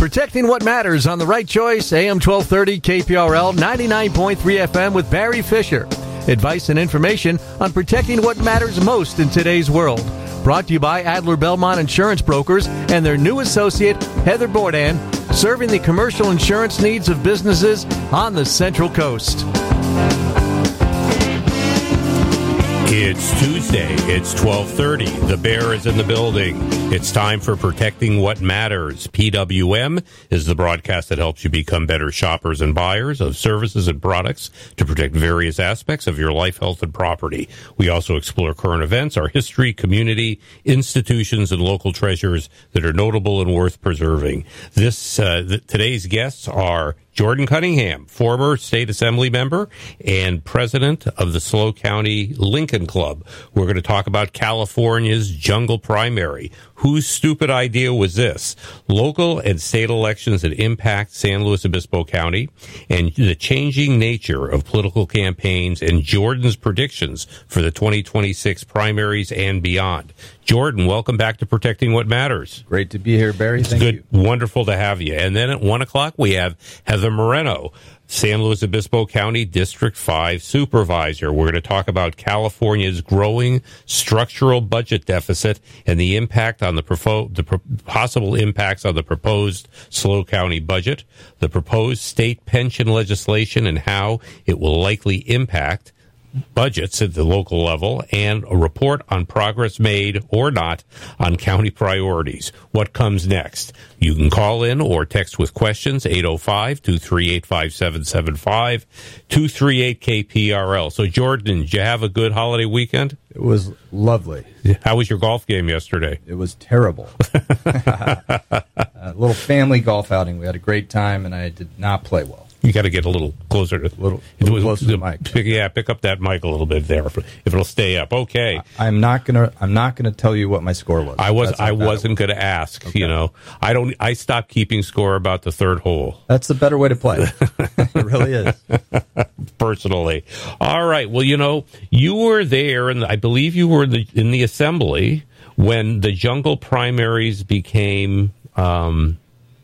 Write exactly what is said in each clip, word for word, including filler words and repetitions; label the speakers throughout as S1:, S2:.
S1: Protecting what matters on The Right Choice, A M twelve thirty, K P R L, ninety-nine point three F M with Barry Fisher. Advice and information on protecting what matters most in today's world. Brought to you by Adler Belmont Insurance Brokers and their new associate, Heather Bourdain, serving the commercial insurance needs of businesses on the Central Coast.
S2: It's Tuesday. It's twelve thirty. The Bear is in the building. It's time for Protecting What Matters. P W M is the broadcast that helps you become better shoppers and buyers of services and products to protect various aspects of your life, health, and property. We also explore current events, our history, community, institutions, and local treasures that are notable and worth preserving. This uh, th- today's guests are Jordan Cunningham, former state assembly member and president of the SLO County Lincoln Club. We're going to talk about California's jungle primary. Whose stupid idea was this? Local and state elections that impact San Luis Obispo County and the changing nature of political campaigns and Jordan's predictions for the twenty twenty-six primaries and beyond. Jordan, welcome back to Protecting What Matters.
S3: Great to be here, Barry.
S2: It's
S3: Thank
S2: good,
S3: you.
S2: Wonderful to have you. And then at one o'clock, we have Heather Moreno, San Luis Obispo County District five Supervisor. We're going to talk about California's growing structural budget deficit and the impact on the, profo- the pro- possible impacts on the proposed SLO County budget, the proposed state pension legislation and how it will likely impact budgets at the local level, and a report on progress made or not on county priorities. What comes next? You can call in or text with questions, eight oh five, two three eight, five seven seven five, two three eight K P R L. So, Jordan, did you have a good holiday weekend?
S3: It was lovely.
S2: How was your golf game yesterday?
S3: It was terrible. A little family golf outing. We had a great time, and I did not play well.
S2: You got to get a little closer to,
S3: little, little closer to the mic.
S2: Pick, yeah, pick up that mic a little bit there if, if it'll stay up. Okay.
S3: I'm not gonna. I'm not gonna tell you what my score was.
S2: I was. I wasn't going to ask. Okay. You know, I don't. I stopped keeping score about the third hole.
S3: That's the better way to play. It really is.
S2: Personally, all right. Well, you know, you were there, and I believe you were in the, in the assembly when the jungle primaries became. Um,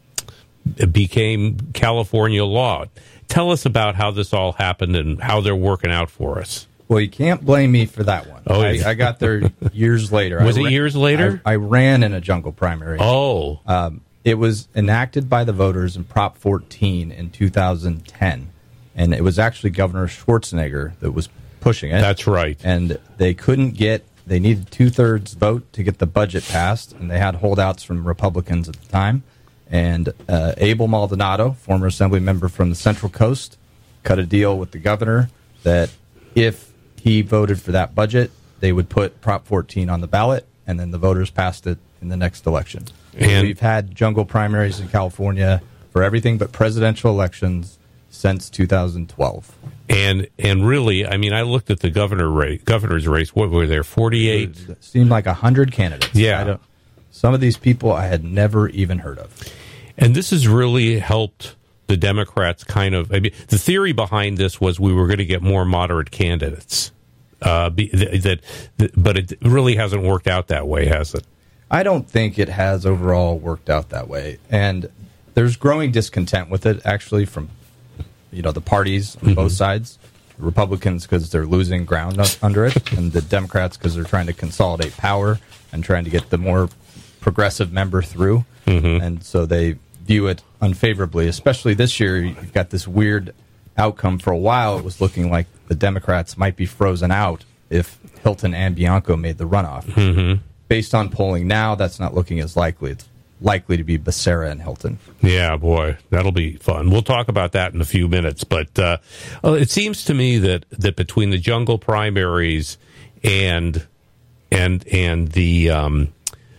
S2: became California law. Tell us about how this all happened and how they're working out for us.
S3: Well, you can't blame me for that one. Oh, I, I got there years later.
S2: Was
S3: I
S2: it
S3: ran,
S2: years later?
S3: I, I ran in a jungle primary.
S2: Oh.
S3: Um, it was enacted by the voters in Prop fourteen in two thousand ten, and it was actually Governor Schwarzenegger that was pushing it.
S2: That's right.
S3: And they couldn't get, they needed two-thirds vote to get the budget passed, and they had holdouts from Republicans at the time. And uh, Abel Maldonado, former assembly member from the Central Coast, cut a deal with the governor that if he voted for that budget, they would put Prop fourteen on the ballot, and then the voters passed it in the next election. And we've had jungle primaries in California for everything but presidential elections since two thousand twelve.
S2: And and really, I mean, I looked at the governor race, governor's race. What were there, forty-eight?
S3: It seemed like one hundred candidates.
S2: Yeah.
S3: I don't, some of these people I had never even heard of.
S2: And this has really helped the Democrats kind of, I mean, the theory behind this was we were going to get more moderate candidates. Uh, be, that, that, but it really hasn't worked out that way, has it?
S3: I don't think it has overall worked out that way. And there's growing discontent with it, actually, from, you know, the parties on mm-hmm. both sides. Republicans because they're losing ground under it, and the Democrats because they're trying to consolidate power and trying to get the more progressive member through. Mm-hmm. And so they view it unfavorably, especially this year. You've got this weird outcome. For a while, it was looking like the Democrats might be frozen out if Hilton and Bianco made the runoff.
S2: Mm-hmm.
S3: Based on polling now, that's not looking as likely. It's likely to be Becerra and Hilton.
S2: Yeah, boy, that'll be fun. We'll talk about that in a few minutes. But uh, well, it seems to me that, that between the jungle primaries and and and the um,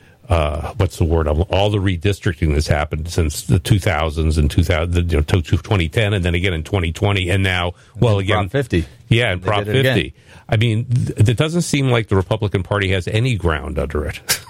S2: uh, what's the word? All the redistricting that's happened since the two thousands and two thousand, you know, twenty ten, and then again in twenty twenty, and now, and well, again,
S3: Prop fifty.
S2: Yeah, and Prop fifty. I mean, th- it doesn't seem like the Republican Party has any ground under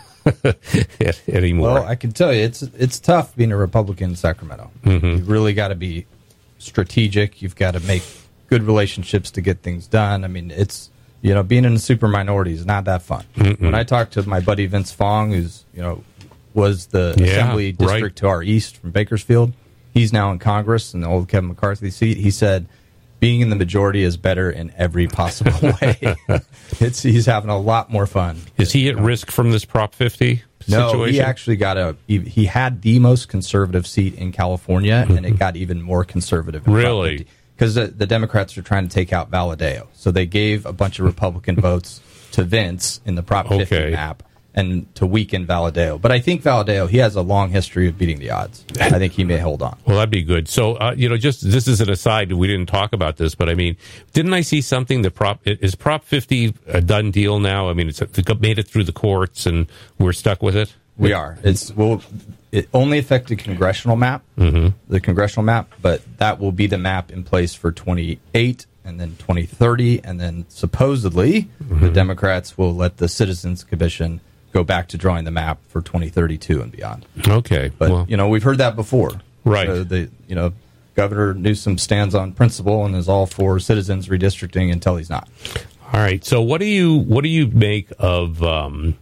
S2: it anymore.
S3: Well, I can tell you, it's it's tough being a Republican in Sacramento. Mm-hmm. You've really got to be strategic. You've got to make good relationships to get things done. I mean, it's, you know, being in a super minority is not that fun. Mm-mm. When I talk to my buddy Vince Fong, who's, you know, was the
S2: Yeah,
S3: assembly district
S2: right.
S3: to our east from Bakersfield. He's now in Congress in the old Kevin McCarthy seat. He said, being in the majority is better in every possible way. It's he's having a lot more fun.
S2: Is he at risk from this Prop fifty
S3: No,
S2: situation?
S3: he actually got a. He, he had the most conservative seat in California, and it got even more conservative. In
S2: Really?
S3: Because the, the Democrats are trying to take out Valadeo, so they gave a bunch of Republican votes to Vince in the Prop fifty
S2: Okay.
S3: map, and to weaken Valadeo. But I think Valadeo, he has a long history of beating the odds. I think he may hold on.
S2: Well, that'd be good. So, uh, you know, just this is an aside. We didn't talk about this, but I mean, didn't I see something that Prop is Prop fifty a done deal now? I mean, it's it made it through the courts, and we're stuck with it.
S3: We are. It's well, it only affected congressional map,
S2: Mm-hmm.
S3: the congressional map, but that will be the map in place for twenty-eight and then twenty thirty, and then supposedly
S2: Mm-hmm.
S3: the Democrats will let the Citizens Commission go back to drawing the map for twenty thirty-two and beyond.
S2: Okay,
S3: But
S2: well,
S3: you know, we've heard that before.
S2: Right.
S3: So the you know, Governor Newsom stands on principle and is all for citizens redistricting until he's not.
S2: all right. So, what do you what do you make of um,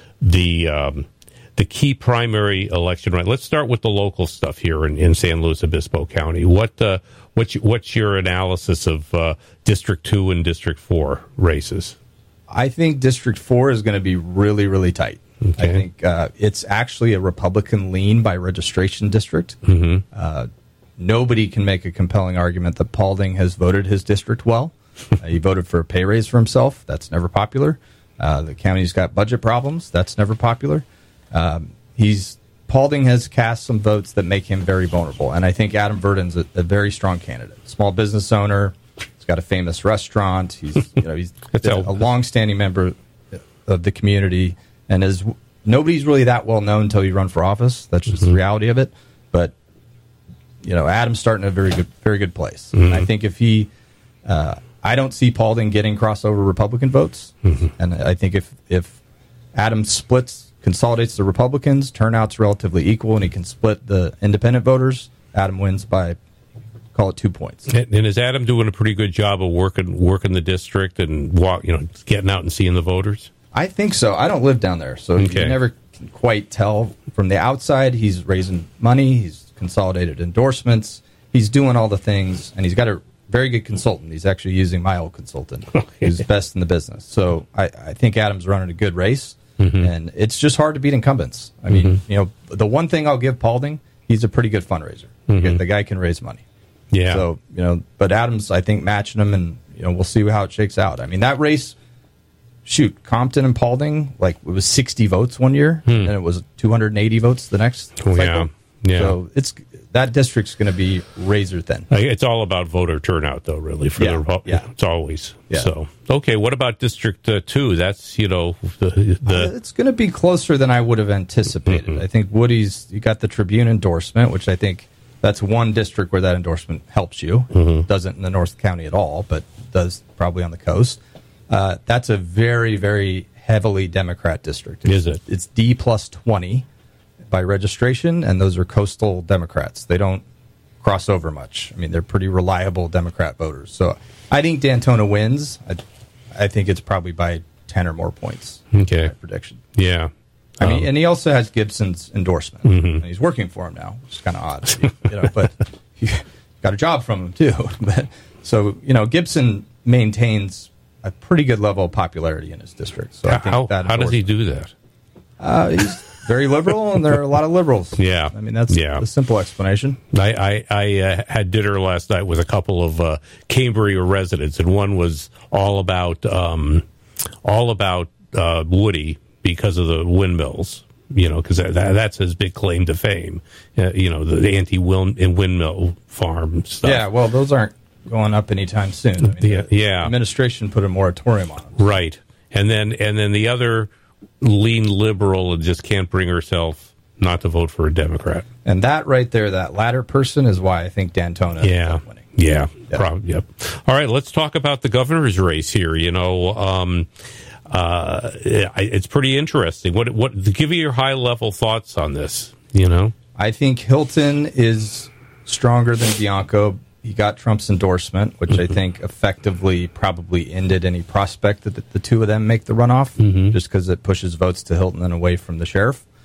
S2: the um, the key primary election? Right. Let's start with the local stuff here in, in San Luis Obispo County. What uh, what's what's your analysis of uh, District Two and District Four races?
S3: I think District four is going to be really, really tight.
S2: Okay.
S3: I think uh, it's actually a Republican lean by registration district.
S2: Mm-hmm.
S3: Uh, nobody can make a compelling argument that Paulding has voted his district well. Uh, he voted for a pay raise for himself. That's never popular. Uh, the county's got budget problems. That's never popular. Um, he's Paulding has cast some votes that make him very vulnerable. And I think Adam Verdon's a, a very strong candidate. Small business owner. He's got a famous restaurant. He's you know he's
S2: That's
S3: a,
S2: a-
S3: a long-standing member of the community, and is nobody's really that well known until you run for office. That's just the reality of it. But you know, Adam's starting in a very good, very good place. And I think if he, uh, I don't see Paulding getting crossover Republican votes, and I think if if Adam splits, consolidates the Republicans, turnout's relatively equal, and he can split the independent voters, Adam wins by, call it two points.
S2: And, and is Adam doing a pretty good job of working working the district and walk, you know, getting out and seeing the voters?
S3: I think so. I don't live down there, so
S2: Okay.
S3: you never can quite tell from the outside. He's raising money. He's consolidated endorsements. He's doing all the things, and he's got a very good consultant. He's actually using my old consultant, who's best in the business. So I, I think Adam's running a good race,
S2: Mm-hmm.
S3: and it's just hard to beat incumbents. I mean, you know, the one thing I'll give Paulding, he's a pretty good fundraiser.
S2: Mm-hmm.
S3: The guy can raise money.
S2: Yeah.
S3: So, you know, but Adams, I think, matching him, and, you know, we'll see how it shakes out. I mean, that race, shoot, Compton and Paulding, like, it was sixty votes one year, and it was two hundred eighty votes the next
S2: Oh,
S3: cycle.
S2: yeah. Yeah.
S3: So it's that district's going to be razor thin.
S2: Uh, It's all about voter turnout, though, really, for
S3: Yeah,
S2: the Repu-
S3: yeah.
S2: It's always.
S3: Yeah.
S2: So, okay, what about District uh, two? That's, you know, the... the
S3: Uh, it's going to be closer than I would have anticipated.
S2: Mm-hmm.
S3: I think Woody's, you got the Tribune endorsement, which I think that's one district where that endorsement helps you.
S2: Mm-hmm.
S3: Doesn't in the North County at all, but does probably on the coast. Uh, that's a very, very heavily Democrat district. It's,
S2: Is it?
S3: It's D plus twenty by registration, and those are coastal Democrats. They don't cross over much. I mean, they're pretty reliable Democrat voters. So I think Daytona wins. I, I think it's probably by ten or more points.
S2: Okay.
S3: My prediction.
S2: Yeah.
S3: I mean,
S2: Um,
S3: and he also has Gibson's endorsement, and he's working for him now, which is kind of odd, you know. But he got a job from him too. But so you know, Gibson maintains a pretty good level of popularity in his district. So I think
S2: how
S3: that
S2: how does he
S3: endorsement-
S2: do that?
S3: Uh, he's very liberal, and there are a lot of liberals.
S2: Yeah.
S3: I mean that's
S2: Yeah.
S3: the simple explanation.
S2: I I, I uh, had dinner last night with a couple of uh, Cambria residents, and one was all about um, all about uh, Woody because of the windmills. You know, because that, that's his big claim to fame. Uh, you know, the, the anti-windmill farm stuff.
S3: Yeah, well, those aren't going up anytime soon. I mean,
S2: Yeah,
S3: the
S2: yeah.
S3: administration put a moratorium on them.
S2: Right. And then and then the other lean liberal and just can't bring herself not to vote for a Democrat.
S3: And that right there, that latter person, is why I think Daytona
S2: Yeah.
S3: is winning.
S2: Yeah.
S3: Yeah.
S2: Prob- yep. All right, let's talk about the governor's race here. You know, um, uh, it's pretty interesting. What what give me your high level thoughts on this, you know?
S3: I think Hilton is stronger than Bianco. He got Trump's endorsement, which I think effectively probably ended any prospect that the, the two of them make the runoff, just because it pushes votes to Hilton and away from the sheriff.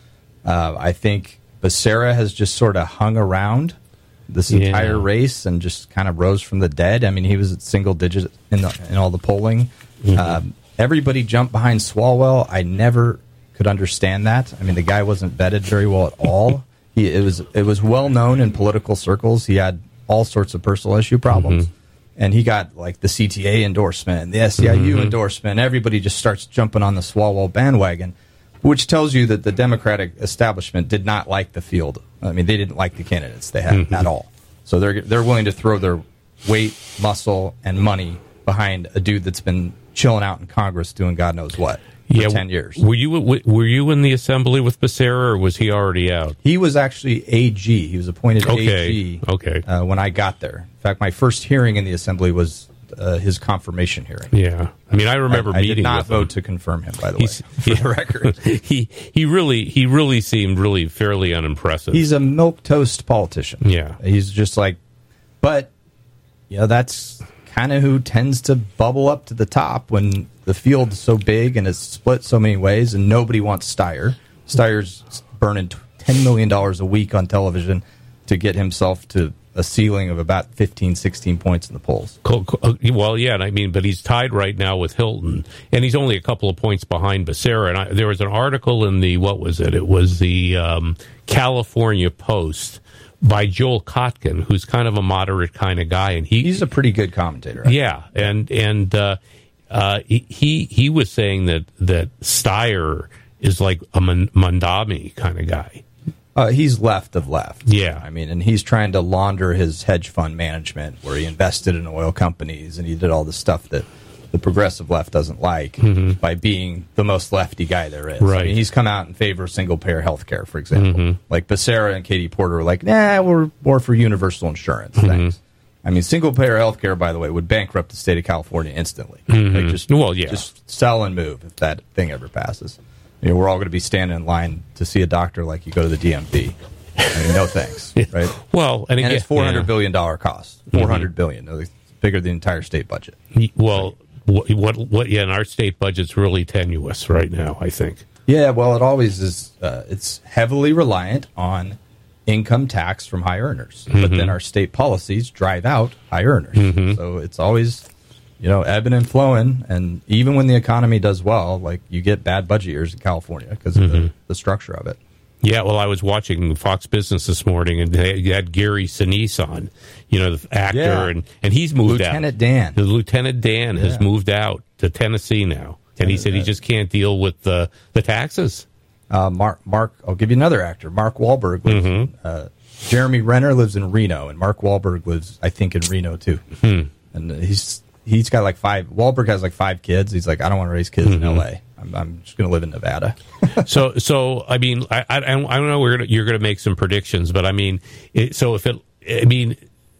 S3: Uh, I think Becerra has just sort of hung around this
S2: Yeah.
S3: entire race and just kind of rose from the dead. I mean, he was at single digit in, the, in all the polling.
S2: Mm-hmm.
S3: Um, everybody jumped behind Swalwell. I never could understand that. I mean, the guy wasn't vetted very well at all. He, it was it was well known in political circles. He had all sorts of personal issue problems.
S2: Mm-hmm.
S3: And he got like the C T A endorsement and the S E I U
S2: Mm-hmm.
S3: endorsement. Everybody just starts jumping on the Swalwell bandwagon, which tells you that the Democratic establishment did not like the field. I mean, they didn't like the candidates they had
S2: Mm-hmm.
S3: at all. So they're they're willing to throw their weight, muscle, and money behind a dude that's been chilling out in Congress doing God knows what for
S2: Yeah,
S3: ten years.
S2: Were you were you in the assembly with Becerra, or was he already out?
S3: He was actually A G. He was appointed
S2: Okay,
S3: A G
S2: okay.
S3: Uh, when I got there. In fact, my first hearing in the assembly was uh, his confirmation hearing.
S2: Yeah, I mean, I remember
S3: I, I
S2: meeting
S3: did not
S2: with
S3: vote
S2: him.
S3: to confirm him, by the
S2: He's-
S3: way, for the record.
S2: he he really he really seemed really fairly unimpressive.
S3: He's a milquetoast politician.
S2: Yeah.
S3: He's just like, but, you know, that's kind of who tends to bubble up to the top when the field's so big and it's split so many ways and nobody wants Steyer. Steyer's burning ten million dollars a week on television to get himself to a ceiling of about fifteen, sixteen points in the polls.
S2: Co- co- uh, Well, yeah, and I mean, but he's tied right now with Hilton, and he's only a couple of points behind Becerra. And I, there was an article in the, what was it? It was the um, California Post by Joel Kotkin, who's kind of a moderate kind of guy, and he
S3: He's a pretty good commentator. actually.
S2: yeah, and and uh, uh, he he he was saying that that Steyer is like a Man- Mandami kind of guy.
S3: Uh, he's left of left.
S2: Yeah.
S3: I mean, and he's trying to launder his hedge fund management where he invested in oil companies and he did all the stuff that the progressive left doesn't like
S2: Mm-hmm.
S3: by being the most lefty guy there is.
S2: Right.
S3: I mean, he's come out in favor of single payer health care, for example.
S2: Mm-hmm.
S3: Like Becerra and Katie Porter were like, nah, we're more for universal insurance.
S2: Mm-hmm.
S3: Thanks. I mean, single payer health care, by the way, would bankrupt the state of California instantly. Like just,
S2: Well, yeah.
S3: just sell and move if that thing ever passes. You know, we're all going to be standing in line to see a doctor like you go to the D M V. I mean, no thanks, right?
S2: Well, and,
S3: And
S2: again,
S3: it's four hundred
S2: yeah.
S3: billion dollar cost. Four hundred billion, dollars. It's bigger than the entire state budget.
S2: Well, what, what, what, yeah, and our state budget's really tenuous right now, I think.
S3: Yeah, well, it always is. Uh, it's heavily reliant on income tax from high earners, but then our state policies drive out high earners. So it's always, you know, ebbing and flowing. And even when the economy does well, like you get bad budget years in California because of the, the structure of it.
S2: Yeah, well, I was watching Fox Business this morning, and they had Gary Sinise on, you know, the actor,
S3: Yeah.
S2: and, and he's moved out.
S3: Lieutenant Dan.
S2: The Lieutenant Dan has
S3: Yeah.
S2: moved out to Tennessee now, and he said he just can't deal with the the taxes.
S3: Uh, Mark, Mark, I'll give you another actor. Mark Wahlberg lives in, uh, Jeremy Renner lives in Reno, and Mark Wahlberg lives, I think, in Reno too. And he's he's got like five. Wahlberg has like five kids. He's like, I don't want to raise kids in L A. I'm, I'm just going to live in Nevada.
S2: So, so I mean, I, I, I don't know. We're gonna, you're going to make some predictions, but I mean, it, so if it, I mean,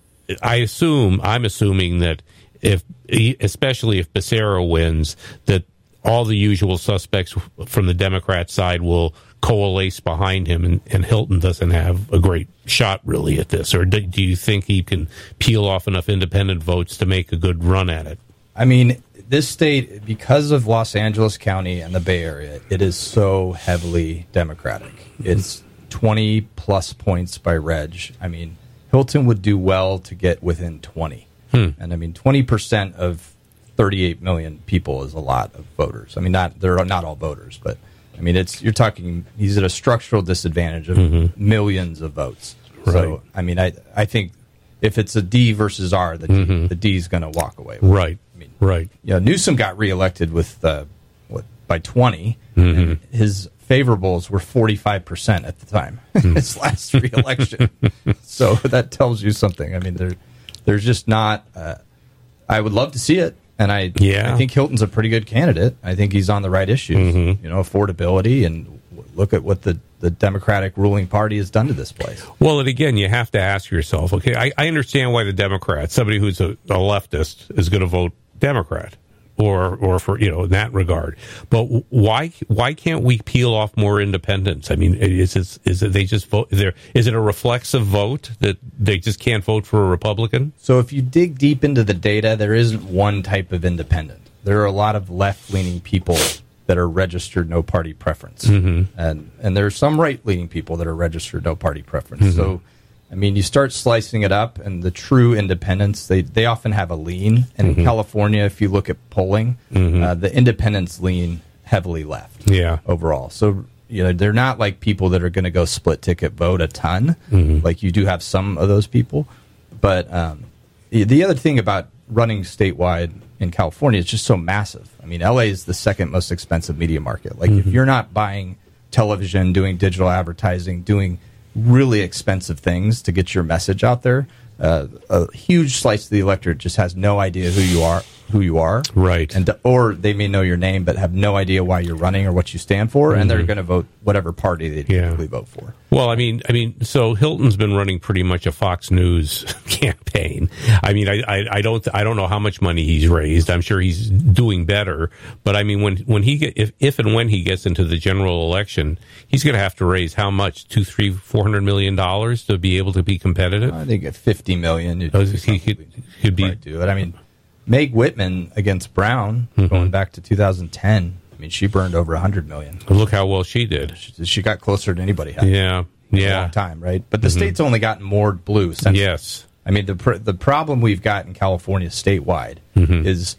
S2: I assume I'm assuming that if, especially if Becerra wins, that all the usual suspects from the Democrat side will coalesce behind him, and, and Hilton doesn't have a great shot really at this. Or do, do you think he can peel off enough independent votes to make a good run at it?
S3: I mean, this state, because of Los Angeles County and the Bay Area, it is so heavily Democratic. It's twenty plus points by reg. I mean, Hilton would do well to get within twenty.
S2: Hmm.
S3: And I mean, twenty percent of thirty-eight million people is a lot of voters. I mean, not they're not all voters, but I mean, it's you're talking. He's at a structural disadvantage of mm-hmm. millions of votes.
S2: Right.
S3: So, I mean, I I think if it's a D versus R, the D, mm-hmm. the D is going to walk away. With
S2: Right.
S3: It. I mean,
S2: right.
S3: Yeah, you know, Newsom got reelected with uh, what by twenty.
S2: Mm-hmm.
S3: And his favorables were forty-five percent at the time. His last reelection. So that tells you something. I mean, there, there's just not. Uh, I would love to see it, and I,
S2: Yeah.
S3: I think Hilton's a pretty good candidate. I think he's on the right issues.
S2: Mm-hmm.
S3: You know, affordability, and w- look at what the the Democratic ruling party has done to this place.
S2: Well, and again, you have to ask yourself, okay, I, I understand why the Democrats, somebody who's a, a leftist, is going to vote Democrat, or or for, you know, in that regard. But why why can't we peel off more independents? I mean, is it, is it they just vote? Is there is it a reflexive vote that they just can't vote for a Republican?
S3: So if you dig deep into the data, there isn't one type of independent. There are a lot of left-leaning people that are registered no party preference.
S2: Mm-hmm.
S3: And and there are some right-leaning people that are registered no party preference.
S2: Mm-hmm.
S3: So, I mean, you start slicing it up, and the true independents, they, they often have a lean. And
S2: Mm-hmm.
S3: in California, if you look at polling,
S2: Mm-hmm.
S3: uh, the independents lean heavily left
S2: Yeah.
S3: overall. So, you know, they're not like people that are going to go split ticket vote a ton.
S2: Mm-hmm.
S3: Like you do have some of those people. But um, the, the other thing about running statewide in California is just so massive. I mean, L A is the second most expensive media market. Like,
S2: Mm-hmm.
S3: if you're not buying television, doing digital advertising, doing really expensive things to get your message out there, uh, a huge slice of the electorate just has no idea who you are, who you are,
S2: Right.
S3: and or they may know your name but have no idea why you're running or what you stand for, and they're going to vote whatever party they
S2: Yeah.
S3: typically vote for.
S2: Well, I mean, I mean, so Hilton's been running pretty much a Fox News campaign. I mean, I, I, I don't, I don't know how much money he's raised. I'm sure he's doing better. But I mean, when, when he get, if, if and when he gets into the general election, he's going to have to raise how much? Two, three, four hundred million dollars to be able to be competitive.
S3: I think at fifty million, you'd
S2: Oh,
S3: do
S2: he could, could be.
S3: probably do it. I mean, Meg Whitman against Brown,
S2: Mm-hmm.
S3: going back to two thousand ten. I mean, she burned over a hundred million.
S2: Look how well she did.
S3: She, she got closer than anybody had.
S2: Yeah,
S3: in a
S2: yeah,
S3: long time, right? But the state's only gotten more blue since.
S2: yes.
S3: I mean, the pr- the problem we've got in California statewide
S2: Mm-hmm.
S3: is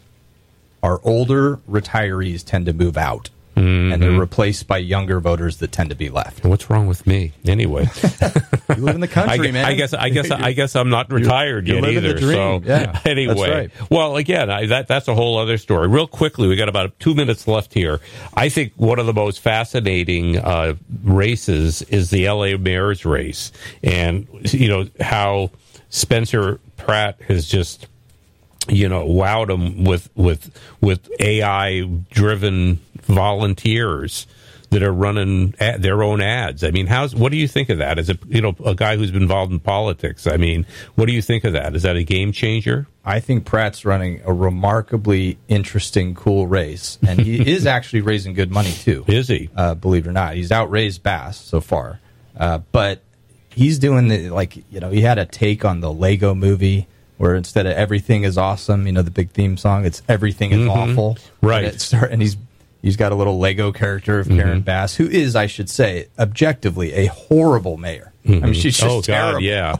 S3: our older retirees tend to move out,
S2: Mm-hmm.
S3: and they're replaced by younger voters that tend to be left.
S2: What's wrong with me? Anyway,
S3: You live in the country,
S2: I,
S3: man.
S2: I guess I guess I guess I'm not retired
S3: you're
S2: yet
S3: living the
S2: either.
S3: dream.
S2: So
S3: Yeah,
S2: anyway,
S3: that's right.
S2: well, again, I, that that's a whole other story. Real quickly, we got about two minutes left here. I think one of the most fascinating uh, races is the L A mayor's race, and you know how Spencer Pratt has just you know wowed them with with with A I driven volunteers that are running ad, their own ads. I mean, how's what do you think of that? As a you know a guy who's been involved in politics, I mean, what do you think of that? Is that a game changer?
S3: I think Pratt's running a remarkably interesting, cool race, and he is actually raising good money too.
S2: Is he?
S3: Uh, believe it or not, he's outraised Bass so far, uh, but he's doing the like you know he had a take on the Lego Movie where instead of everything is awesome, you know the big theme song, it's everything is
S2: Mm-hmm.
S3: awful,
S2: Right.
S3: And, it start, and he's he's got a little Lego character of Karen
S2: Mm-hmm.
S3: Bass, who is, I should say, objectively a horrible mayor. I mean, she's just
S2: Oh
S3: terrible.
S2: God, yeah.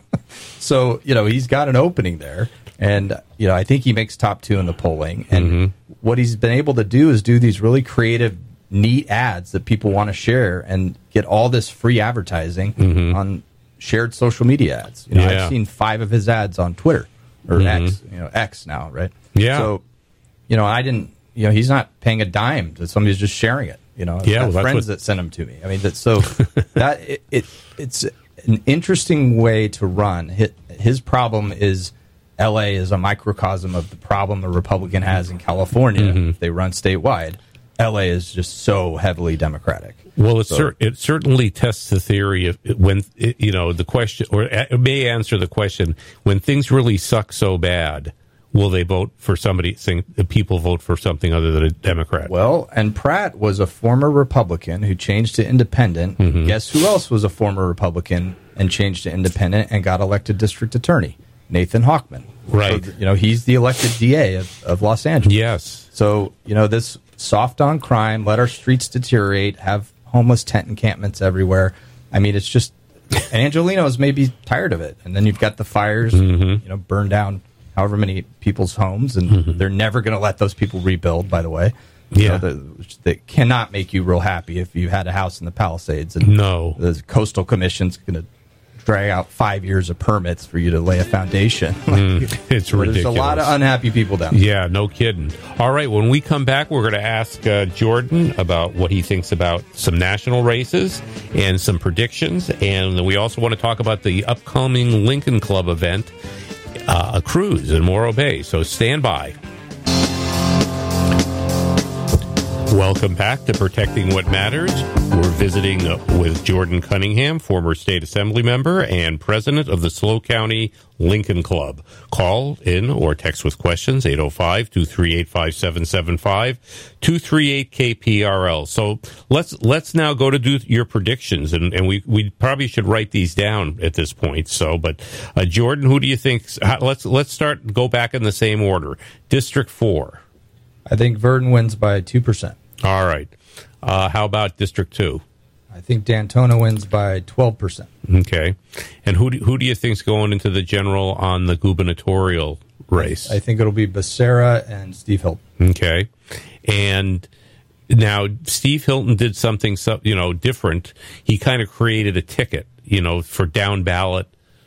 S3: So, you know, he's got an opening there. And, you know, I think he makes top two in the polling. And
S2: Mm-hmm.
S3: what he's been able to do is do these really creative, neat ads that people want to share and get all this free advertising on shared social media ads. You know,
S2: Mm-hmm. Yeah.
S3: I've seen five of his ads on Twitter or X, you know, X now, right?
S2: Yeah.
S3: So, you know, I didn't, you know, he's not paying a dime to somebody's just sharing it. You know, I've
S2: Yeah,
S3: got
S2: well, that's
S3: friends
S2: what-
S3: that send them to me. I mean, that's so that it, it it's an interesting way to run. His, his problem is L A is a microcosm of the problem a Republican has in California.
S2: Mm-hmm.
S3: If they run statewide, L A is just so heavily Democratic.
S2: Well, it,
S3: So-
S2: cer- it certainly tests the theory of when, it, you know, the question, or it may answer the question, when things really suck so bad, will they vote for somebody, saying the people vote for something other than a Democrat?
S3: Well, and Pratt was a former Republican who changed to independent.
S2: Mm-hmm.
S3: Guess who else was a former Republican and changed to independent and got elected district attorney? Nathan Hochman.
S2: Right.
S3: So, you know, he's the elected D A of, of Los Angeles.
S2: Yes.
S3: So, you know, this soft on crime, let our streets deteriorate, have homeless tent encampments everywhere. I mean, it's just, Angelenos may be tired of it. And then you've got the fires,
S2: Mm-hmm.
S3: you know, burn down however many people's homes, and
S2: Mm-hmm.
S3: they're never going to let those people rebuild, by the way. You
S2: Yeah.
S3: know, the- that cannot make you real happy if you had a house in the Palisades. And
S2: No.
S3: the Coastal Commission's going to drag out five years of permits for you to lay a foundation.
S2: It's
S3: There's
S2: ridiculous.
S3: a lot of unhappy people down there.
S2: Yeah, no kidding. All right, when we come back, we're going to ask uh, Jordan about what he thinks about some national races and some predictions. And we also want to talk about the upcoming Lincoln Club event, uh, a cruise in Morro Bay. So stand by. Welcome back to Protecting What Matters. We're visiting uh, with Jordan Cunningham, former state assembly member and president of the SLO County Lincoln Club. Call in or text with questions, eight oh five, two three eight, five seven seven five, two three eight K P R L. So let's let's now go to do your predictions, and, and we, we probably should write these down at this point. So, but uh, Jordan, who do you think? Let's let's start. Go back in the same order. District four.
S3: I think Verdon wins by two percent.
S2: All right. Uh, how about District two?
S3: I think Daytona wins by twelve percent.
S2: Okay. And who do, who do you think's going into the general on the gubernatorial race?
S3: I think it'll be Becerra and Steve Hilton.
S2: Okay. And now Steve Hilton did something, so- you know, different. He kind of created a ticket, you know, for down ballot.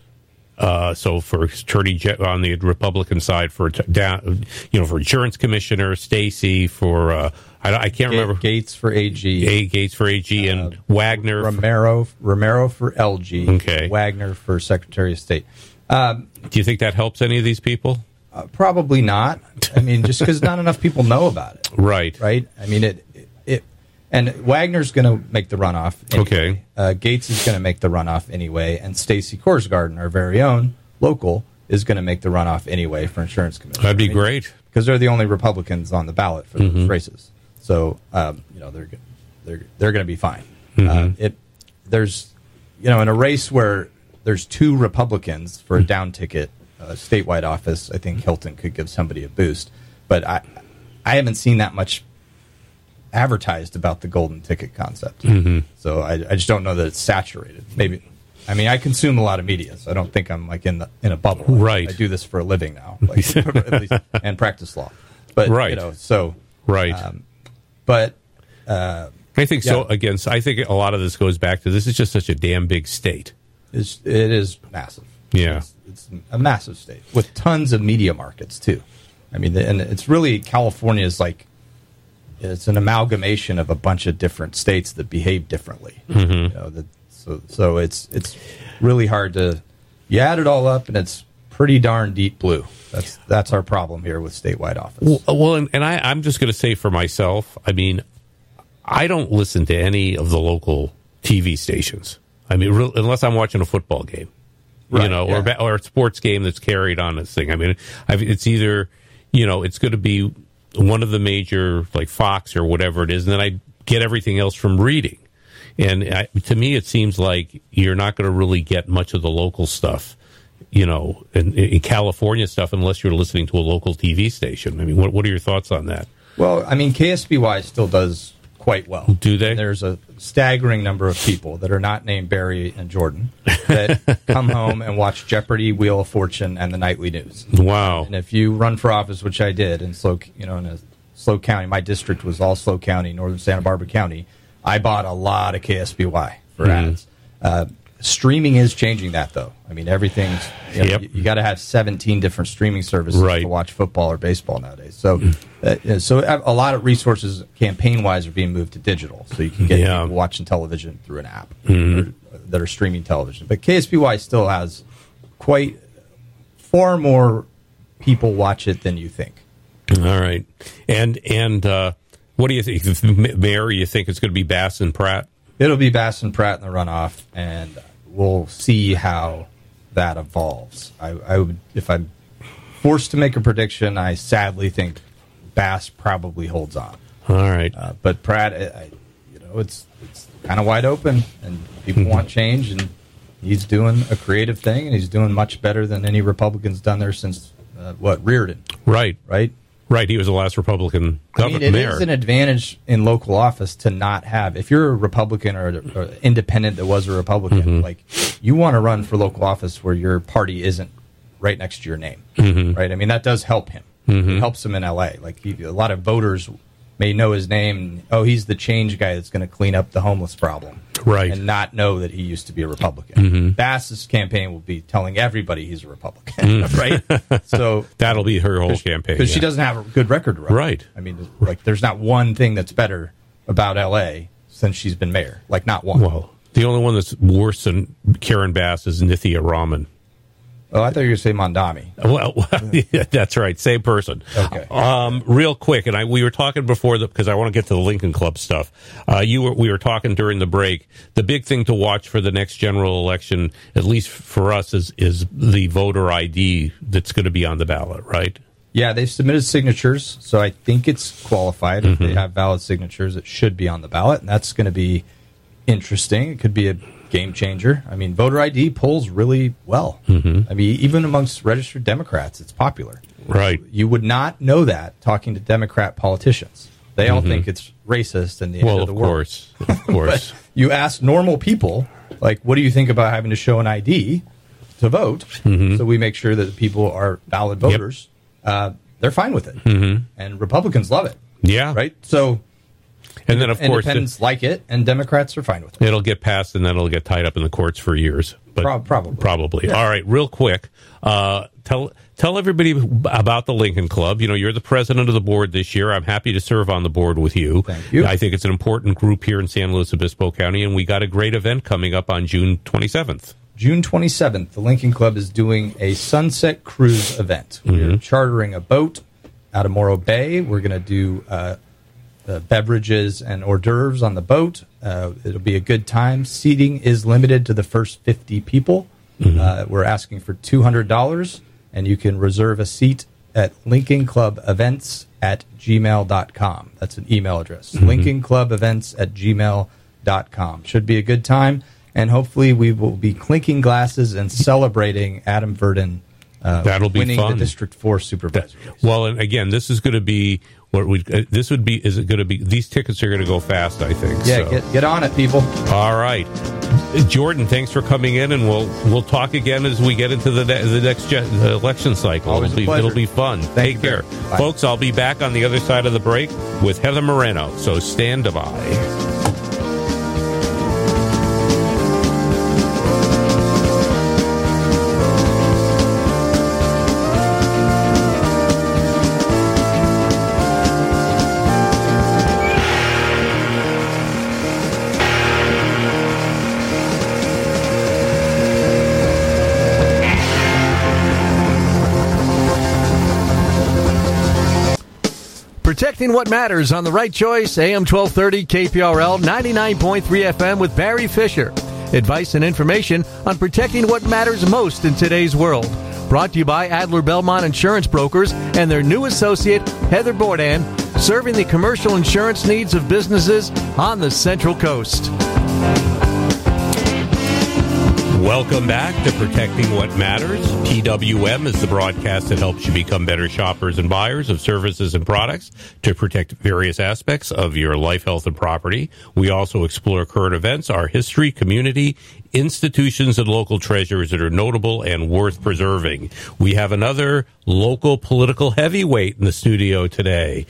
S2: Uh, so for attorney Ge- on the Republican side, for t- down, you know, for insurance commissioner Stacey, for uh, I, I can't
S3: Ga-
S2: remember
S3: Gates for A G,
S2: A Gates for A G, uh, and Wagner
S3: Romero Romero for L G,
S2: okay.
S3: Wagner for Secretary of State. Um,
S2: Do you think that helps any of these people?
S3: Uh, probably not. I mean, just because not enough people know about it.
S2: Right.
S3: Right. I mean, it. it, it and Wagner's going to make the runoff. Anyway.
S2: Okay.
S3: Uh, Gates is going to make the runoff anyway, and Stacey Korsgaard, our very own local, is going to make the runoff anyway for insurance commissioner.
S2: That'd be
S3: I mean,
S2: great
S3: because they're the only Republicans on the ballot for those
S2: mm-hmm.
S3: races. So um, you know they're they're they're going to be fine.
S2: Mm-hmm.
S3: Uh, it there's you know in a race where there's two Republicans for a down ticket. A statewide office, I think Hilton could give somebody a boost, but I, I haven't seen that much advertised about the golden ticket concept.
S2: Mm-hmm.
S3: So I, I just don't know that it's saturated. Maybe, I mean, I consume a lot of media, so I don't think I'm like in the in a bubble.
S2: Right.
S3: I do this for a living now, like, at least, and practice law. But
S2: right.
S3: you know, so
S2: right.
S3: Um, but uh,
S2: I think so.
S3: yeah.
S2: Again, I think a lot of this goes back to this is just such a damn big state.
S3: It's, it is massive.
S2: Yeah.
S3: It's, it's a massive state with tons of media markets, too. I mean, and it's really, California is like, it's an amalgamation of a bunch of different states that behave differently.
S2: Mm-hmm.
S3: You know, that, so so it's it's really hard to, you add it all up, and it's pretty darn deep blue. That's that's our problem here with statewide office.
S2: Well, well and, and I, I'm just going to say for myself, I mean, I don't listen to any of the local T V stations. I mean, real, unless I'm watching a football game.
S3: Right,
S2: you know,
S3: yeah.
S2: or or a sports game that's carried on this thing. I mean, I've, it's either, you know, it's going to be one of the major, like Fox or whatever it is, and then I get everything else from reading. And I, to me, it seems like you're not going to really get much of the local stuff, you know, in, in California stuff, unless you're listening to a local T V station. I mean, what what are your thoughts on that?
S3: Well, I mean, K S B Y still does quite well.
S2: Do they?
S3: There's a staggering number of people that are not named Barry and Jordan that come home and watch Jeopardy, Wheel of Fortune, and the nightly news.
S2: Wow.
S3: And if you run for office, which I did in Slow, you know, in a Slow County, my district was all Slow County, northern Santa Barbara County. I bought a lot of K S B Y for
S2: mm-hmm.
S3: ads. Uh, streaming is changing that, though. I mean, everything's, you know,
S2: Yep.
S3: you, you got to have seventeen different streaming services
S2: Right.
S3: to watch football or baseball nowadays. So, uh, so a lot of resources, campaign-wise, are being moved to digital, so you can get
S2: Yeah.
S3: people watching television through an app
S2: Mm-hmm.
S3: or, that are streaming television. But K S B Y still has quite far more people watch it than you think.
S2: All right. And and uh, what do you think, Mayor? You think it's going to be Bass and Pratt?
S3: It'll be Bass and Pratt in the runoff, and we'll see how that evolves. I, I would, if I'm forced to make a prediction, I sadly think Bass probably holds on.
S2: All right.
S3: Uh, but Pratt, I, I- you know, it's it's kind of wide open, and people want change, and he's doing a creative thing, and he's doing much better than any Republican's done there since uh, what Reardon,
S2: Right.
S3: right?
S2: Right. He was the last Republican
S3: I
S2: governor.
S3: mean, it
S2: mayor.
S3: is an advantage in local office to not have. If you're a Republican or, or independent that was a Republican,
S2: Mm-hmm.
S3: like you want to run for local office where your party isn't right next to your name,
S2: Mm-hmm.
S3: right? I mean, that does help him. It helps him in L A. Like he, a lot of voters may know his name. Oh, he's the change guy that's going to clean up the homeless problem,
S2: Right.
S3: And not know that he used to be a Republican.
S2: Mm-hmm.
S3: Bass's campaign will be telling everybody he's a Republican, right? So
S2: That'll be her whole campaign.
S3: because
S2: yeah.
S3: she doesn't have a good record to run.
S2: Right.
S3: I mean, like, there's not one thing that's better about L A since she's been mayor. Like, not one.
S2: Well, the only one that's worse than Karen Bass is Nithya Raman.
S3: Oh, I thought you were going to say Mondami.
S2: Well, yeah, that's right. Same person.
S3: Okay.
S2: Um, real quick, and I we were talking before the because I want to get to the Lincoln Club stuff. Uh, you were we were talking during the break. The big thing to watch for the next general election, at least for us, is is the voter I D that's going to be on the ballot, right?
S3: Yeah, they've submitted signatures, so I think it's qualified. If they have valid signatures, it should be on the ballot, and that's going to be interesting. It could be a game changer. I mean, voter I D polls really well. Mm-hmm. I mean, even amongst registered Democrats, it's popular.
S2: Right.
S3: You would not know that talking to Democrat politicians. They all
S2: Mm-hmm.
S3: think it's racist and the end
S2: Well,
S3: of the
S2: of
S3: world.
S2: course. Of course.
S3: But you ask normal people, like, what do you think about having to show an I D to vote?
S2: Mm-hmm.
S3: So we make sure that people are valid voters. Yep. Uh, they're fine with it. Mm-hmm. And Republicans love it.
S2: Yeah.
S3: Right? So
S2: And then, of course,
S3: independents like it, and Democrats are fine with it.
S2: it'll get passed, and then it'll get tied up in the courts for years. But
S3: Pro- probably.
S2: Probably.
S3: Yeah.
S2: All right, real quick. Uh, tell tell everybody about the Lincoln Club. You know, you're the president of the board this year. I'm happy to serve on the board with you.
S3: Thank you.
S2: I think it's an important group here in San Luis Obispo County, and we got a great event coming up on June twenty-seventh.
S3: June twenty-seventh, the Lincoln Club is doing a sunset cruise event. We're
S2: Mm-hmm.
S3: chartering a boat out of Morro Bay. We're going to do uh, uh, beverages and hors d'oeuvres on the boat. Uh, it'll be a good time. Seating is limited to the first fifty people.
S2: Mm-hmm.
S3: Uh, we're asking for two hundred dollars, and you can reserve a seat at lincoln club events at gmail dot com. That's an email address.
S2: Mm-hmm.
S3: lincoln club events at gmail dot com. Should be a good time. And hopefully we will be clinking glasses and celebrating Adam Verdon uh,
S2: That'll be
S3: winning
S2: fun.
S3: the District four supervisor race.
S2: Well, and again, this is going to be what we. Uh, this would be. Is it going to be? These tickets are going to go fast, I think.
S3: Yeah,
S2: so.
S3: get, get on it, people.
S2: All right, Jordan. Thanks for coming in, and we'll we'll talk again as we get into the ne- the next gen- the election cycle.
S3: Always
S2: it'll
S3: a
S2: be
S3: pleasure.
S2: it'll be fun.
S3: Thank
S2: Take
S3: you.
S2: care,
S3: Bye.
S2: folks. I'll be back on the other side of the break with Heather Moreno. So stand by.
S1: Protecting what matters on The Right Choice, A M twelve thirty, K P R L, ninety-nine point three F M with Barry Fisher. Advice and information on protecting what matters most in today's world. Brought to you by Adler Belmont Insurance Brokers and their new associate, Heather Bourdain, serving the commercial insurance needs of businesses on the Central Coast.
S2: Welcome back to Protecting What Matters. P W M is the broadcast that helps you become better shoppers and buyers of services and products to protect various aspects of your life, health, and property. We also explore current events, our history, community, institutions, and local treasures that are notable and worth preserving. We have another local political heavyweight in the studio today.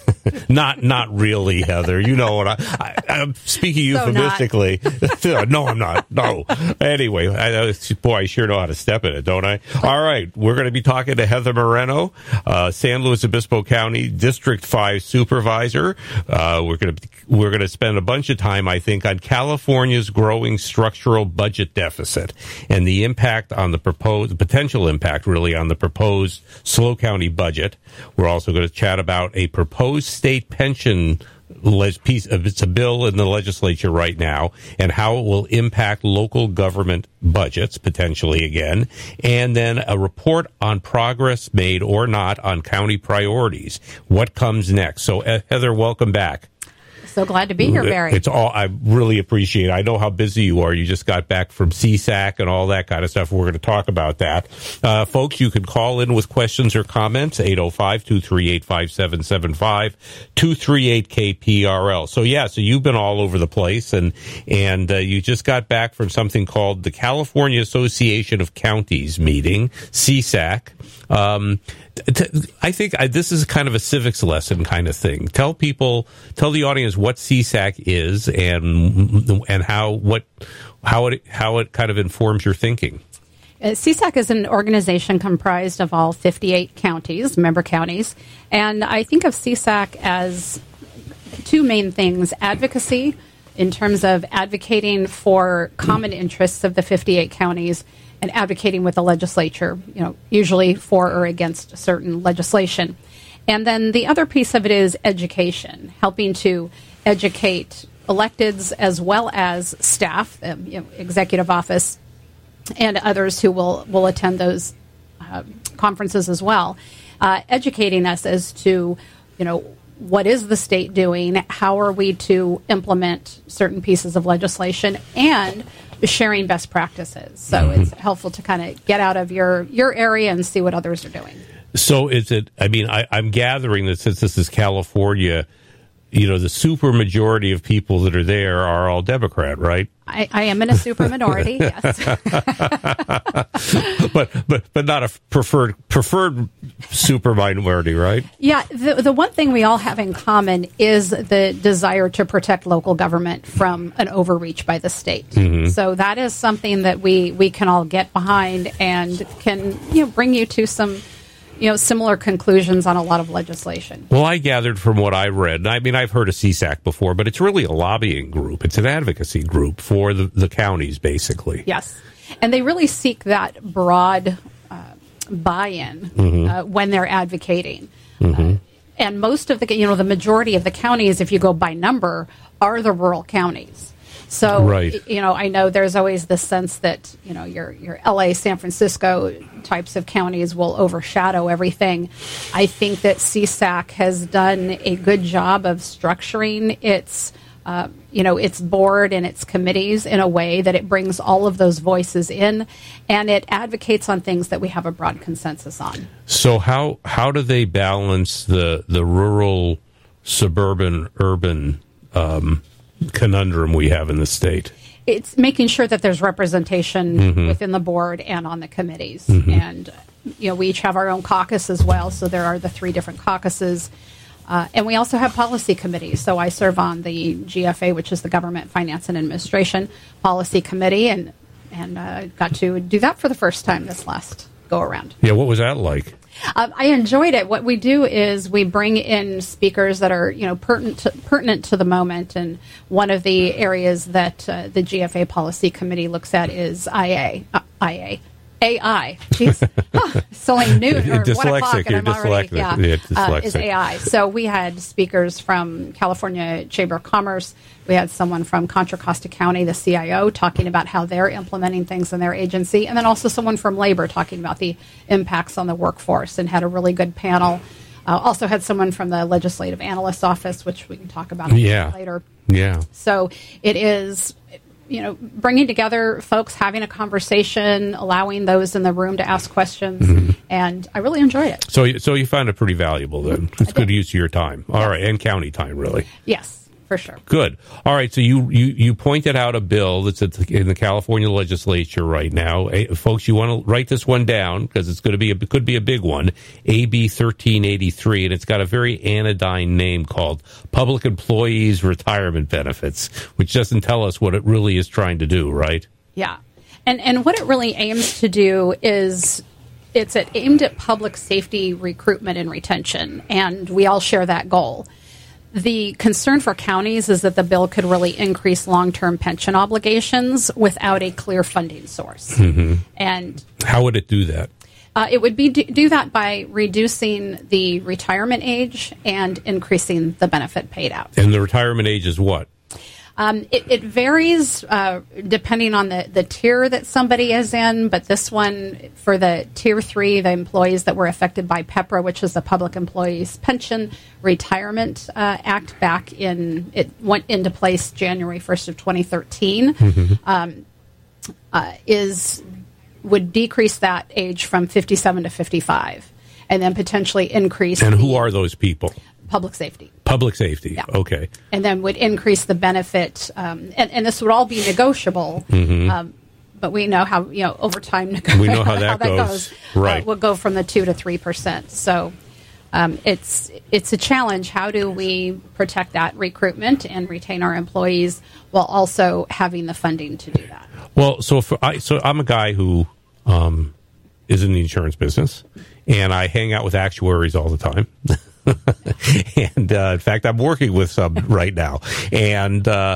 S2: not not really, Heather. You know what I, I I'm speaking
S4: So
S2: euphemistically. No, I'm not. No. Anyway, I, boy, I sure know how to step in it, don't I? All right, we're going to be talking to Heather Moreno, uh, San Luis Obispo County District Five Supervisor. Uh, we're going to we're going to spend a bunch of time, I think, on California's growing structural budget deficit and the impact on the proposed, the potential impact, really, on the proposed SLO County budget. We're also going to chat about a proposed state pension Le- piece of it's a bill in the legislature right now, and how it will impact local government budgets potentially again, and then a report on progress made or not on county priorities. What comes next? So, uh, Heather, welcome back.
S4: So glad to be here, Barry.
S2: It's all I really appreciate. I know how busy you are. You just got back from C SAC and all that kind of stuff. We're going to talk about that. Uh, folks, you can call in with questions or comments, eight oh five, two three eight, five seven seven five, two three eight K P R L. So, yeah, so you've been all over the place, and, and uh, you just got back from something called the California Association of Counties meeting, C SAC. Um, t- t- I think I, this is kind of a civics lesson kind of thing. Tell people, tell the audience what C SAC is and and how what how it how it kind of informs your thinking.
S4: Uh, C SAC is an organization comprised of all fifty-eight counties, member counties, and I think of C SAC as two main things: advocacy, in terms of advocating for common interests of the fifty-eight counties, and advocating with the legislature, you know, usually for or against certain legislation. And then the other piece of it is education, helping to educate electeds as well as staff, um, you know, executive office, and others who will, will attend those uh, conferences as well, uh, educating us as to, you know, what is the state doing, how are we to implement certain pieces of legislation, and sharing best practices. So mm-hmm. it's helpful to kind of get out of your, your area and see what others are doing.
S2: So is it, I mean, I, I'm gathering that since this is California, you know, the super majority of people that are there are all Democrat, right?
S4: I, I am in a super minority, yes.
S2: but but but not a preferred preferred super minority, right?
S4: Yeah, the the one thing we all have in common is the desire to protect local government from an overreach by the state. Mm-hmm. So that is something that we, we can all get behind and can, you know, bring you to some, you know, similar conclusions on a lot of legislation.
S2: Well, I gathered from what I read, I mean, I've heard of C SAC before, but it's really a lobbying group. It's an advocacy group for the, the counties, basically.
S4: Yes. And they really seek that broad uh, buy-in mm-hmm. uh, when they're advocating. Mm-hmm. Uh, and most of the, you know, the majority of the counties, if you go by number, are the rural counties. So, right. you know, I know there's always this sense that, you know, your your L A, San Francisco types of counties will overshadow everything. I think that C SAC has done a good job of structuring its, uh, you know, its board and its committees in a way that it brings all of those voices in, and it advocates on things that we have a broad consensus on.
S2: So how how do they balance the the rural, suburban, urban um conundrum we have in the state?
S4: It's making sure that there's representation mm-hmm. within the board and on the committees. Mm-hmm. And, you know, we each have our own caucus as well. So there are the three different caucuses. Uh, and we also have policy committees. So I serve on the G F A, which is the Government Finance and Administration Policy Committee, and, and uh, got to do that for the first time this last go around.
S2: Yeah, what was that like?
S4: Um, I enjoyed it. What we do is we bring in speakers that are, you know, pertinent to, pertinent to the moment. And one of the areas that uh, the G F A Policy Committee looks at is I A. Uh, I A. A I. Jeez. Huh, it's only noon or
S2: dyslexic.
S4: one o'clock, and
S2: You're
S4: I'm already,
S2: dyslexic.
S4: yeah,
S2: yeah
S4: uh, is A I. So we had speakers from California Chamber of Commerce. We had someone from Contra Costa County, the C I O, talking about how they're implementing things in their agency, and then also someone from labor talking about the impacts on the workforce, and had a really good panel. Uh, also had someone from the Legislative Analyst's Office, which we can talk about
S2: yeah.
S4: later.
S2: Yeah.
S4: So it is, you know, bringing together folks, having a conversation, allowing those in the room to ask questions, mm-hmm. and I really enjoyed it.
S2: So, so you found it pretty valuable then. It's good use of your time. All right, and county time, really.
S4: Yes. For sure.
S2: Good. All right. So you, you, you pointed out a bill that's at the, in the California legislature right now. Hey, folks, you want to write this one down because it's going to be a, could be a big one. A B thirteen eighty-three, and it's got a very anodyne name called Public Employees Retirement Benefits, which doesn't tell us what it really is trying to do, right?
S4: Yeah. And and what it really aims to do is it's at, aimed at public safety recruitment and retention, and we all share that goal. The concern for counties is that the bill could really increase long-term pension obligations without a clear funding source. Mm-hmm. And
S2: how would it do that?
S4: Uh, it would be do, do that by reducing the retirement age and increasing the benefit paid out.
S2: And the retirement age is what?
S4: Um, it, it varies uh, depending on the, the tier that somebody is in, but this one, for the tier three, the employees that were affected by PEPRA, which is the Public Employees Pension Retirement uh, Act, back in, it went into place January first of twenty thirteen, mm-hmm. um, uh, is would decrease that age from fifty-seven to fifty-five, and then potentially increase.
S2: And who are those people?
S4: Public safety.
S2: Public safety,
S4: yeah.
S2: Okay.
S4: And then would increase the benefit, um, and, and this would all be negotiable, mm-hmm. um, but we know how, you know, over time,
S2: we know how that, how that goes,
S4: goes.
S2: Right.
S4: Uh, will go from the two to three percent. So um, it's it's a challenge. How do we protect that recruitment and retain our employees while also having the funding to do that?
S2: Well, so for, I so I'm a guy who um, is in the insurance business, and I hang out with actuaries all the time. and uh, in fact, I'm working with some right now. And uh,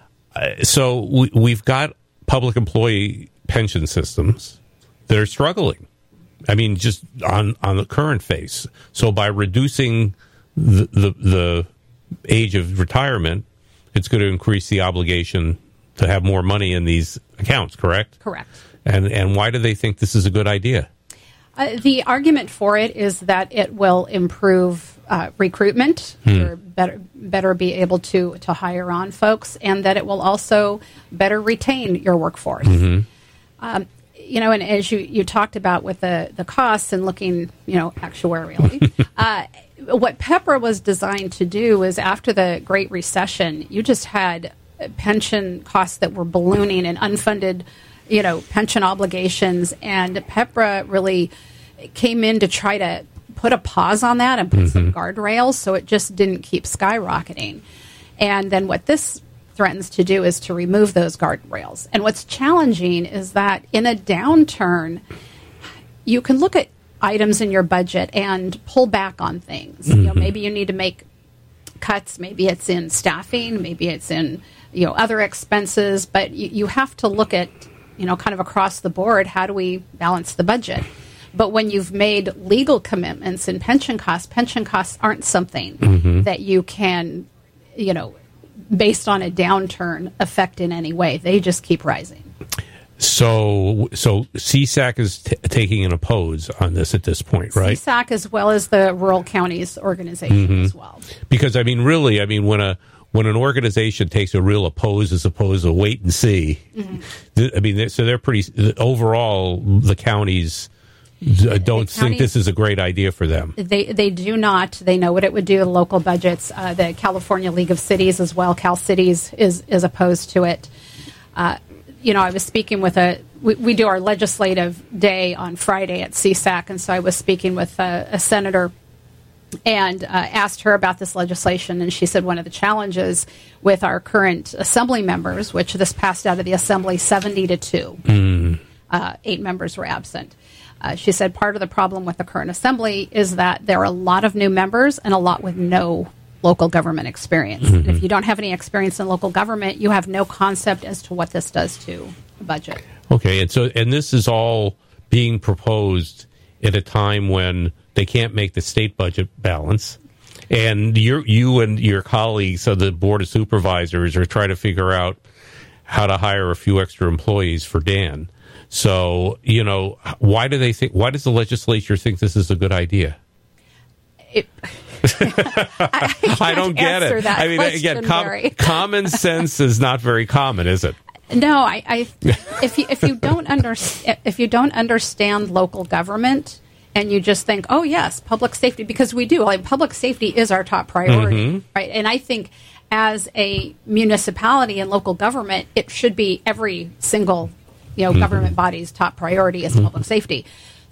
S2: so we, we've got public employee pension systems that are struggling. I mean, just on, on the current face. So by reducing the, the, the age of retirement, it's going to increase the obligation to have more money in these accounts, correct?
S4: Correct.
S2: And and why do they think this is a good idea?
S4: Uh, the argument for it is that it will improve uh, recruitment, hmm. or better better be able to, to hire on folks, and that it will also better retain your workforce. Mm-hmm. Um, you know, and as you, you talked about with the, the costs and looking, you know, actuarially, uh, what PEPRA was designed to do is after the Great Recession, you just had pension costs that were ballooning and unfunded, you know, pension obligations. And PEPRA really came in to try to put a pause on that and put mm-hmm. some guardrails so it just didn't keep skyrocketing. And then what this threatens to do is to remove those guardrails. And what's challenging is that in a downturn, you can look at items in your budget and pull back on things. Mm-hmm. You know, maybe you need to make cuts. Maybe it's in staffing. Maybe it's in, you know, other expenses. But you, you have to look at, you know, kind of across the board, how do we balance the budget? But when you've made legal commitments in pension costs, pension costs aren't something mm-hmm. that you can, you know, based on a downturn, affect in any way. They just keep rising.
S2: So, so C S A C is t- taking an oppose on this at this point, right?
S4: C S A C as well as the rural counties organization mm-hmm. as well.
S2: Because I mean, really, I mean, when a when an organization takes a real oppose as opposed to wait and see, mm-hmm. th- I mean, they're, so they're pretty. Overall, the counties uh, don't the think counties, this is a great idea for them.
S4: They they do not. They know what it would do to local budgets. Uh, the California League of Cities as well, Cal Cities, is is opposed to it. Uh, You know, I was speaking with a, we, we do our legislative day on Friday at C S A C, and so I was speaking with a, a senator and uh, asked her about this legislation, and she said one of the challenges with our current assembly members, which this passed out of the assembly seventy to two, mm. uh, eight members were absent. Uh, she said part of the problem with the current assembly is that there are a lot of new members and a lot with no local government experience. Mm-hmm. And if you don't have any experience in local government, you have no concept as to what this does to the budget.
S2: Okay, and so and this is all being proposed at a time when they can't make the state budget balance, and you you and your colleagues of the Board of Supervisors are trying to figure out how to hire a few extra employees for Dan. So, you know, why do they think? Why does the legislature think this is a good idea?
S4: It, I,
S2: I don't get it. I mean, again, com- common sense is not very common, is it?
S4: No, I, I if you if you don't under, if you don't understand local government and you just think, oh yes, public safety, because we do. Like, public safety is our top priority, mm-hmm. right? And I think as a municipality and local government, it should be every single, you know, mm-hmm. government body's top priority is mm-hmm. public safety.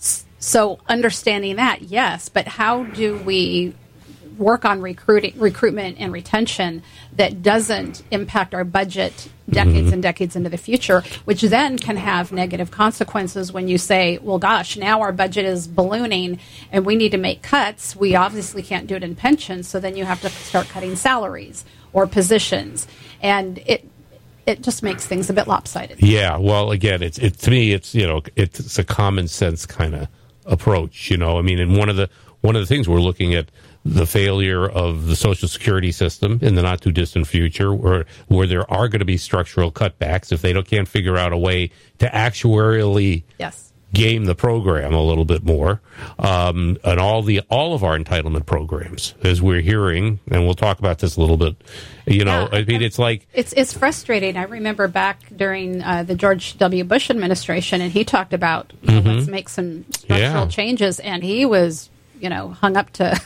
S4: So understanding that, yes, but how do we work on recruiting, recruitment and retention that doesn't impact our budget decades mm-hmm. and decades into the future, which then can have negative consequences when you say, well, gosh, now our budget is ballooning and we need to make cuts. We obviously can't do it in pensions, so then you have to start cutting salaries or positions. And it it just makes things a bit lopsided.
S2: Yeah, well, again, it's it to me, it's, you know, it's a common sense kind of approach, you know. I mean, and one of the one of the things we're looking at the failure of the Social Security system in the not too distant future, where where there are going to be structural cutbacks if they don't can't figure out a way to actuarially
S4: yes.
S2: game the program a little bit more, um, and all the all of our entitlement programs, as we're hearing, and we'll talk about this a little bit. You know, yeah, I mean, it's like
S4: it's it's frustrating. I remember back during uh, the George W. Bush administration, and he talked about you know, mm-hmm. let's make some structural yeah. changes, and he was, you know, hung up to.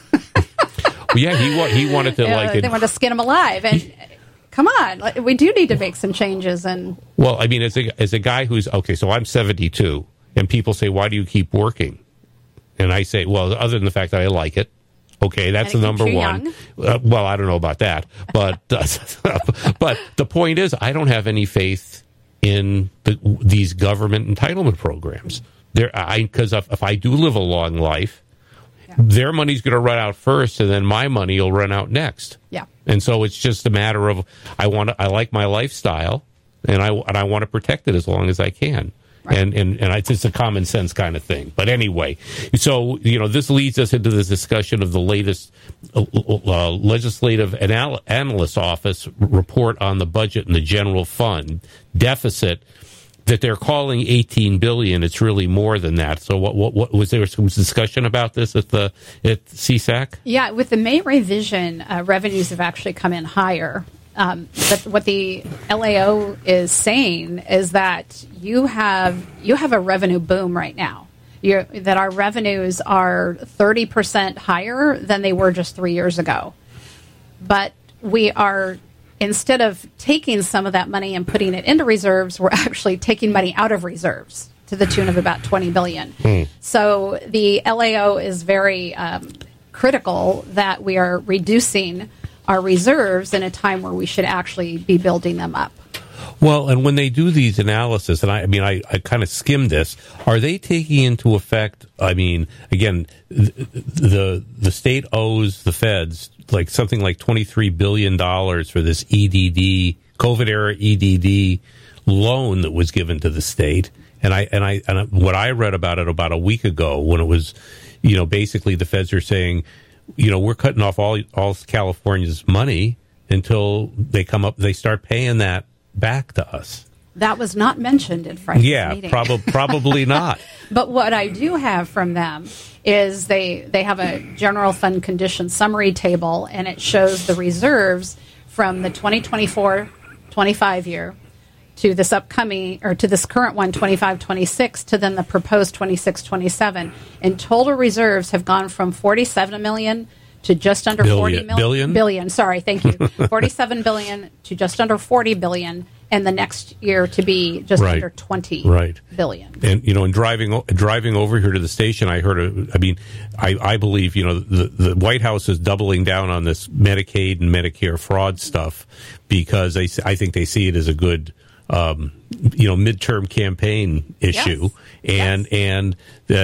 S2: well, yeah, he wa- he wanted to
S4: you know,
S2: like
S4: they it, wanted to skin him alive, and he, come on, like, we do need to make some changes. And
S2: well, I mean, as a as a guy who's okay, so I'm seventy-two, and people say, "Why do you keep working?" And I say, "Well, other than the fact that I like it." Okay, that's the number one. Uh, well, I don't know about that, but uh, but the point is, I don't have any faith in the, these government entitlement programs. There, I because if, if I do live a long life, yeah. their money's going to run out first, and then my money will run out next.
S4: Yeah,
S2: and so it's just a matter of I want to, I like my lifestyle, and I and I want to protect it as long as I can. Right. And, and and it's just a common sense kind of thing. But anyway, so, you know, this leads us into this discussion of the latest uh, uh, Legislative Anal- Analyst Office report on the budget and the general fund deficit that they're calling eighteen billion dollars. It's really more than that. So what, what, what was there some discussion about this at the at C S A C?
S4: Yeah, with the May revision, uh, revenues have actually come in higher. Um, but what the L A O is saying is that you have you have a revenue boom right now. you're, that our revenues are thirty percent higher than they were just three years ago. But we are, instead of taking some of that money and putting it into reserves, we're actually taking money out of reserves to the tune of about twenty billion dollars. Mm. So the L A O is very um, critical that we are reducing our reserves in a time where we should actually be building them up.
S2: Well, and when they do these analysis, and I, I mean, I, I kind of skimmed this, are they taking into effect, I mean, again, the, the the state owes the feds like something like twenty-three billion dollars for this E D D, COVID-era E D D loan that was given to the state. And I and I and what I read about it about a week ago when it was, you know, basically the feds are saying, you know, we're cutting off all all California's money until they come up, they start paying that back to us.
S4: That was not mentioned in Friday's
S2: yeah,
S4: meeting.
S2: Yeah, prob- probably not.
S4: But what I do have from them is they, they have a general fund condition summary table, and it shows the reserves from the twenty twenty-four twenty-five year to this upcoming, or to this current one, twenty-five twenty-six, to then the proposed twenty-six twenty-seven. And total reserves have gone from forty-seven million to just under
S2: billion,
S4: forty million.
S2: Billion?
S4: Billion, sorry, thank you. forty-seven billion to just under forty billion, and the next year to be just
S2: right.
S4: under twenty
S2: right.
S4: billion.
S2: And, you know, in driving driving over here to the station, I heard, a, I mean, I, I believe, you know, the, the White House is doubling down on this Medicaid and Medicare fraud stuff because they, I think they see it as a good, um, you know, midterm campaign issue.
S4: Yes.
S2: And,
S4: yes.
S2: and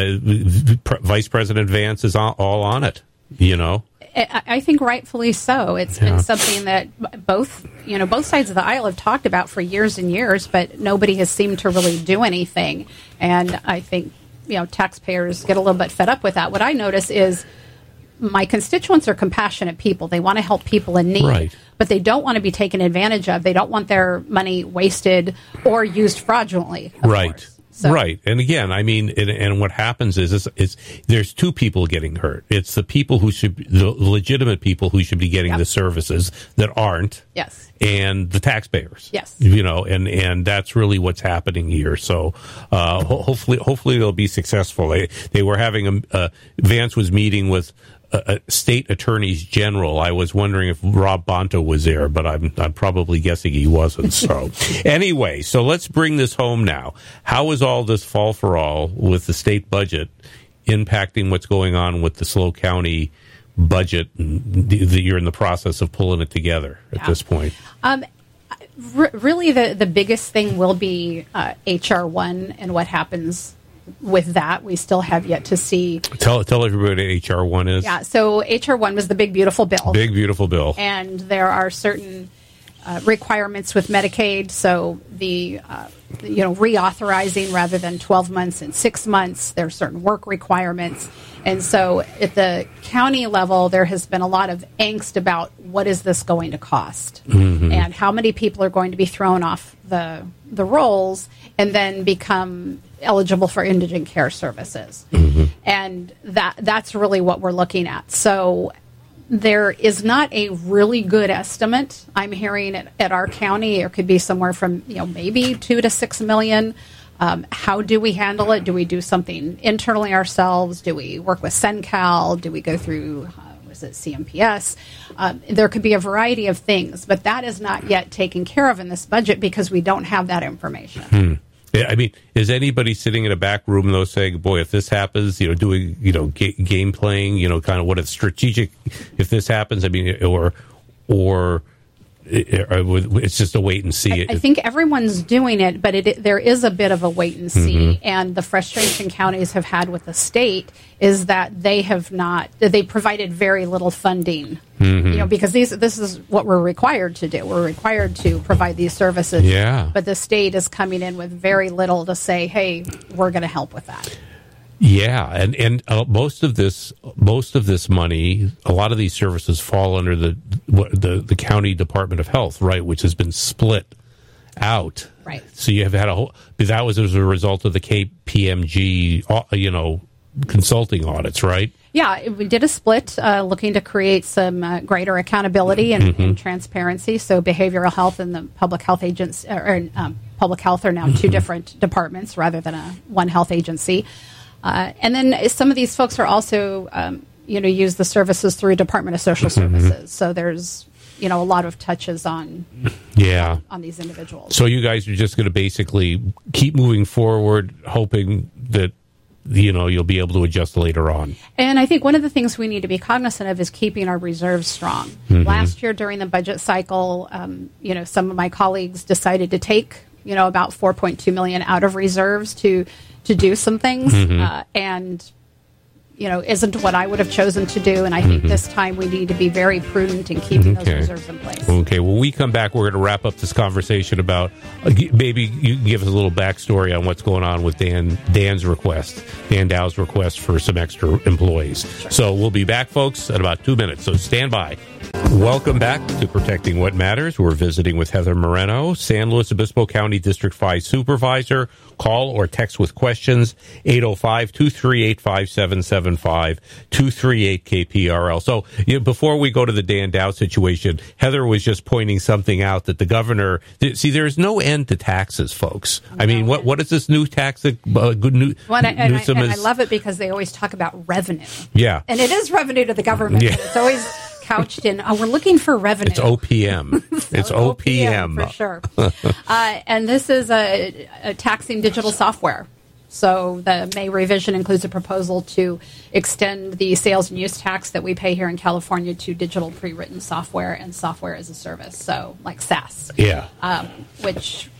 S2: the Vice President Vance is all, all on it, you know.
S4: I think rightfully so. It's
S2: yeah.
S4: been something that both, you know, both sides of the aisle have talked about for years and years, but nobody has seemed to really do anything. And I think, you know, taxpayers get a little bit fed up with that. What I notice is my constituents are compassionate people. They want to help people in need,
S2: right.
S4: but they don't want to be taken advantage of. They don't want their money wasted or used fraudulently. Of
S2: right.
S4: course. So.
S2: Right. And again, I mean, and, and what happens is, is, is there's two people getting hurt. It's the people who should, the legitimate people who should be getting
S4: yep.
S2: the services that aren't.
S4: Yes.
S2: And the taxpayers.
S4: Yes.
S2: You know, and, and that's really what's happening here. So, uh, ho- hopefully, hopefully they'll be successful. They, they were having a, uh, Vance was meeting with, Uh, state attorneys general. I was wondering if Rob Bonta was there, but I'm I'm probably guessing he wasn't. So anyway, so let's bring this home now. How is all this fall for all with the state budget impacting what's going on with the SLO County budget? That you're in the process of pulling it together at
S4: yeah.
S2: this point.
S4: Um, r- really, the the biggest thing will be uh, H R one and what happens with that. We still have yet to see.
S2: Tell tell everybody what H R one is.
S4: Yeah, so H R one was the big, beautiful bill.
S2: Big, beautiful bill.
S4: And there are certain uh, requirements with Medicaid. So the, uh, you know, reauthorizing rather than twelve months and six months, there are certain work requirements. And so at the county level, there has been a lot of angst about what is this going to cost mm-hmm. and how many people are going to be thrown off the the rolls and then become eligible for indigent care services. Mm-hmm. And that that's really what we're looking at. So there is not a really good estimate. I'm hearing at, at our county, it could be somewhere from, you know, maybe two to six million. Um, how do we handle it? Do we do something internally ourselves? Do we work with CenCal? Do we go through, uh, was it C M P S? Um, there could be a variety of things, but that is not yet taken care of in this budget because we don't have that information.
S2: Hmm. Yeah, I mean, is anybody sitting in a back room though saying, "Boy, if this happens, you know, doing, you know, ga- game playing, you know, kind of what it's strategic. If this happens, I mean, or or it's just a wait and see."
S4: I, I think everyone's doing it, but it, there is a bit of a wait and see. Mm-hmm. And the frustration counties have had with the state is that they have not, they provided very little funding. Mm-hmm. You know, because these, this is what we're required to do. We're required to provide these services.
S2: Yeah.
S4: But the state is coming in with very little to say, hey, we're going to help with that.
S2: Yeah, and and uh, most of this most of this money, a lot of these services fall under the the the county Department of Health, right, which has been split out.
S4: Right.
S2: So you have had a whole. That was as a result of the K P M G, you know, consulting audits, right?
S4: Yeah, we did a split, uh, looking to create some uh, greater accountability and, mm-hmm. and transparency. So behavioral health and the public health agency, or um, public health, are now two mm-hmm. different departments rather than a one health agency. Uh, and then some of these folks are also, um, you know, use the services through Department of Social Services. Mm-hmm. So there's, you know, a lot of touches on
S2: yeah
S4: on these individuals.
S2: So you guys are just going to basically keep moving forward, hoping that, you know, you'll be able to adjust later on.
S4: And I think one of the things we need to be cognizant of is keeping our reserves strong. Mm-hmm. Last year during the budget cycle, um, you know, some of my colleagues decided to take, you know, about four point two million dollars out of reserves to to do some things, mm-hmm. uh, and you know, isn't what I would have chosen to do. And I think mm-hmm. this time we need to be very prudent in keeping okay. those reserves in place.
S2: Okay. When we come back, we're going to wrap up this conversation about uh, maybe you can give us a little backstory on what's going on with Dan Dan's request, Dan Dow's request for some extra employees. Sure. So we'll be back, folks, in about two minutes. So stand by. Welcome back to Protecting What Matters. We're visiting with Heather Moreno, San Luis Obispo County District five Supervisor. Call or text with questions, eight oh five, two three eight, five seven seven five, two three eight K P R L. So you know, before we go to the Dan Dow situation, Heather was just pointing something out that the governor, see, there's no end to taxes, folks. No. I mean, what what is this new tax that uh, good new,
S4: well, and, I, and, I, and I love it because they always talk about revenue.
S2: Yeah.
S4: And it is revenue to the government. Yeah. It's always couched in, oh, we're looking for revenue.
S2: It's O P M. so it's O P M.
S4: O P M for sure. uh, and this is a, a taxing digital software. So the May revision includes a proposal to extend the sales and use tax that we pay here in California to digital pre-written software and software as a service. So like SaaS.
S2: Yeah.
S4: Um, which,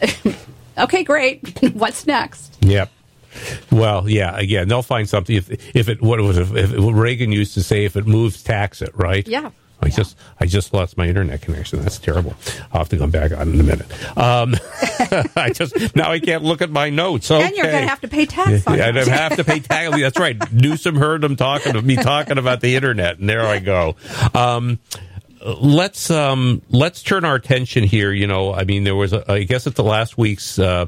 S4: okay, great. What's next?
S2: Yep. Well, yeah. Again, they'll find something. If if it what was if, if Reagan used to say, if it moves, tax it. Right?
S4: Yeah.
S2: I
S4: yeah.
S2: just I just lost my internet connection. That's terrible. I'll have to come back on in a minute. Um, I just now I can't look at my notes. Okay.
S4: And you're going to have to pay tax on
S2: yeah,
S4: it.
S2: I have to pay tax. That's right. Newsom heard him talking to me talking about the internet, and there I go. Um, let's um, let's turn our attention here. You know, I mean, there was a, I guess at the last week's uh,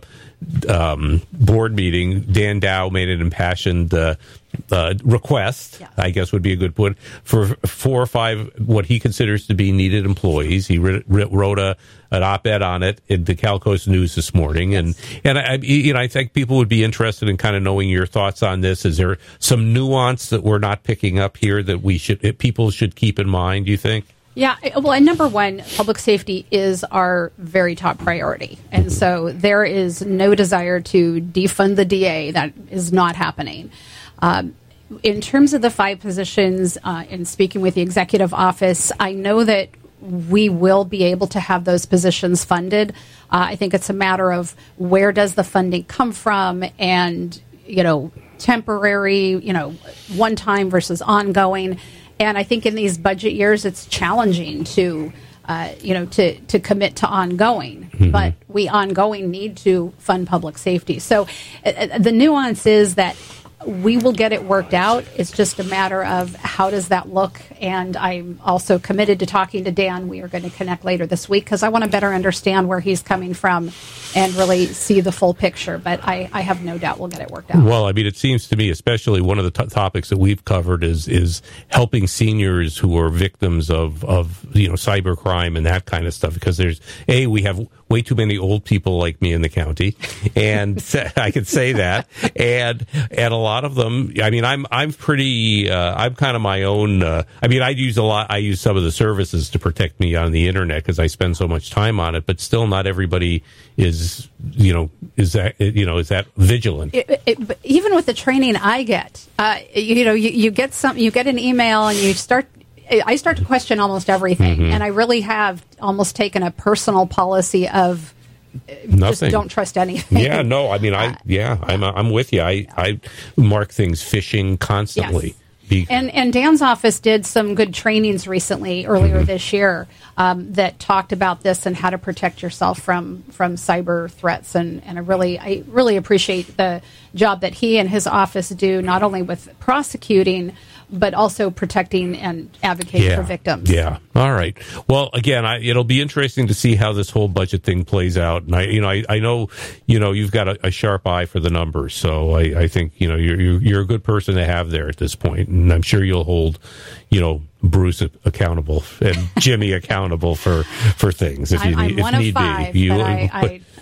S2: um, board meeting, Dan Dow made an impassioned uh, uh, request, yeah. I guess would be a good put, for four or five what he considers to be needed employees. He re- wrote a an op-ed on it in the Cal Coast News this morning, and and I, you know, I think people would be interested in kind of knowing your thoughts on this. Is there some nuance that we're not picking up here that we should people should keep in mind? Do you think?
S4: Yeah, well, and number one, public safety is our very top priority. And so there is no desire to defund the D A. That is not happening. Um, in terms of the five positions, uh, in speaking with the executive office, I know that we will be able to have those positions funded. Uh, I think it's a matter of where does the funding come from and, you know, temporary, you know, one time versus ongoing. And I think in these budget years, it's challenging to, uh, you know, to, to commit to ongoing. Mm-hmm. But we ongoing need to fund public safety. So uh, the nuance is that we will get it worked out. It's just a matter of how does that look. And I'm also committed to talking to Dan. We are going to connect later this week because I want to better understand where he's coming from and really see the full picture. But I, I have no doubt we'll get it worked out.
S2: Well, I mean, it seems to me, especially one of the t- topics that we've covered is is helping seniors who are victims of, of you know, cybercrime and that kind of stuff. Because there's, A, we have way too many old people like me in the county, and I could say that, and and a lot of them. I mean, I'm I'm pretty. Uh, I'm kind of my own. Uh, I mean, I use a lot. I use some of the services to protect me on the internet because I spend so much time on it. But still, not everybody is. You know, is that you know is that vigilant?
S4: It, it, even with the training I get, uh, you know, you, you get some. You get an email and you start. I start to question almost everything, mm-hmm. and I really have almost taken a personal policy of
S2: Nothing.
S4: just don't trust anything.
S2: Yeah, no, I mean, I yeah, I'm I'm with you. I I mark things phishing constantly.
S4: Yes. Be- and and Dan's office did some good trainings recently, earlier mm-hmm. this year, um, that talked about this and how to protect yourself from from cyber threats. And, and I really I really appreciate the job that he and his office do, not only with prosecuting, but also protecting and advocating
S2: yeah,
S4: for victims.
S2: Yeah. All right. Well, again, I, it'll be interesting to see how this whole budget thing plays out. And I, you know, I, I know, you know, you've got a, a sharp eye for the numbers. So I, I think, you know, you're, you're, you're a good person to have there at this point. And I'm sure you'll hold, you know, Bruce accountable and Jimmy accountable for, for things if
S4: I'm,
S2: you need,
S4: I'm one
S2: if
S4: of
S2: need
S4: five,
S2: be. You,
S4: but I, I,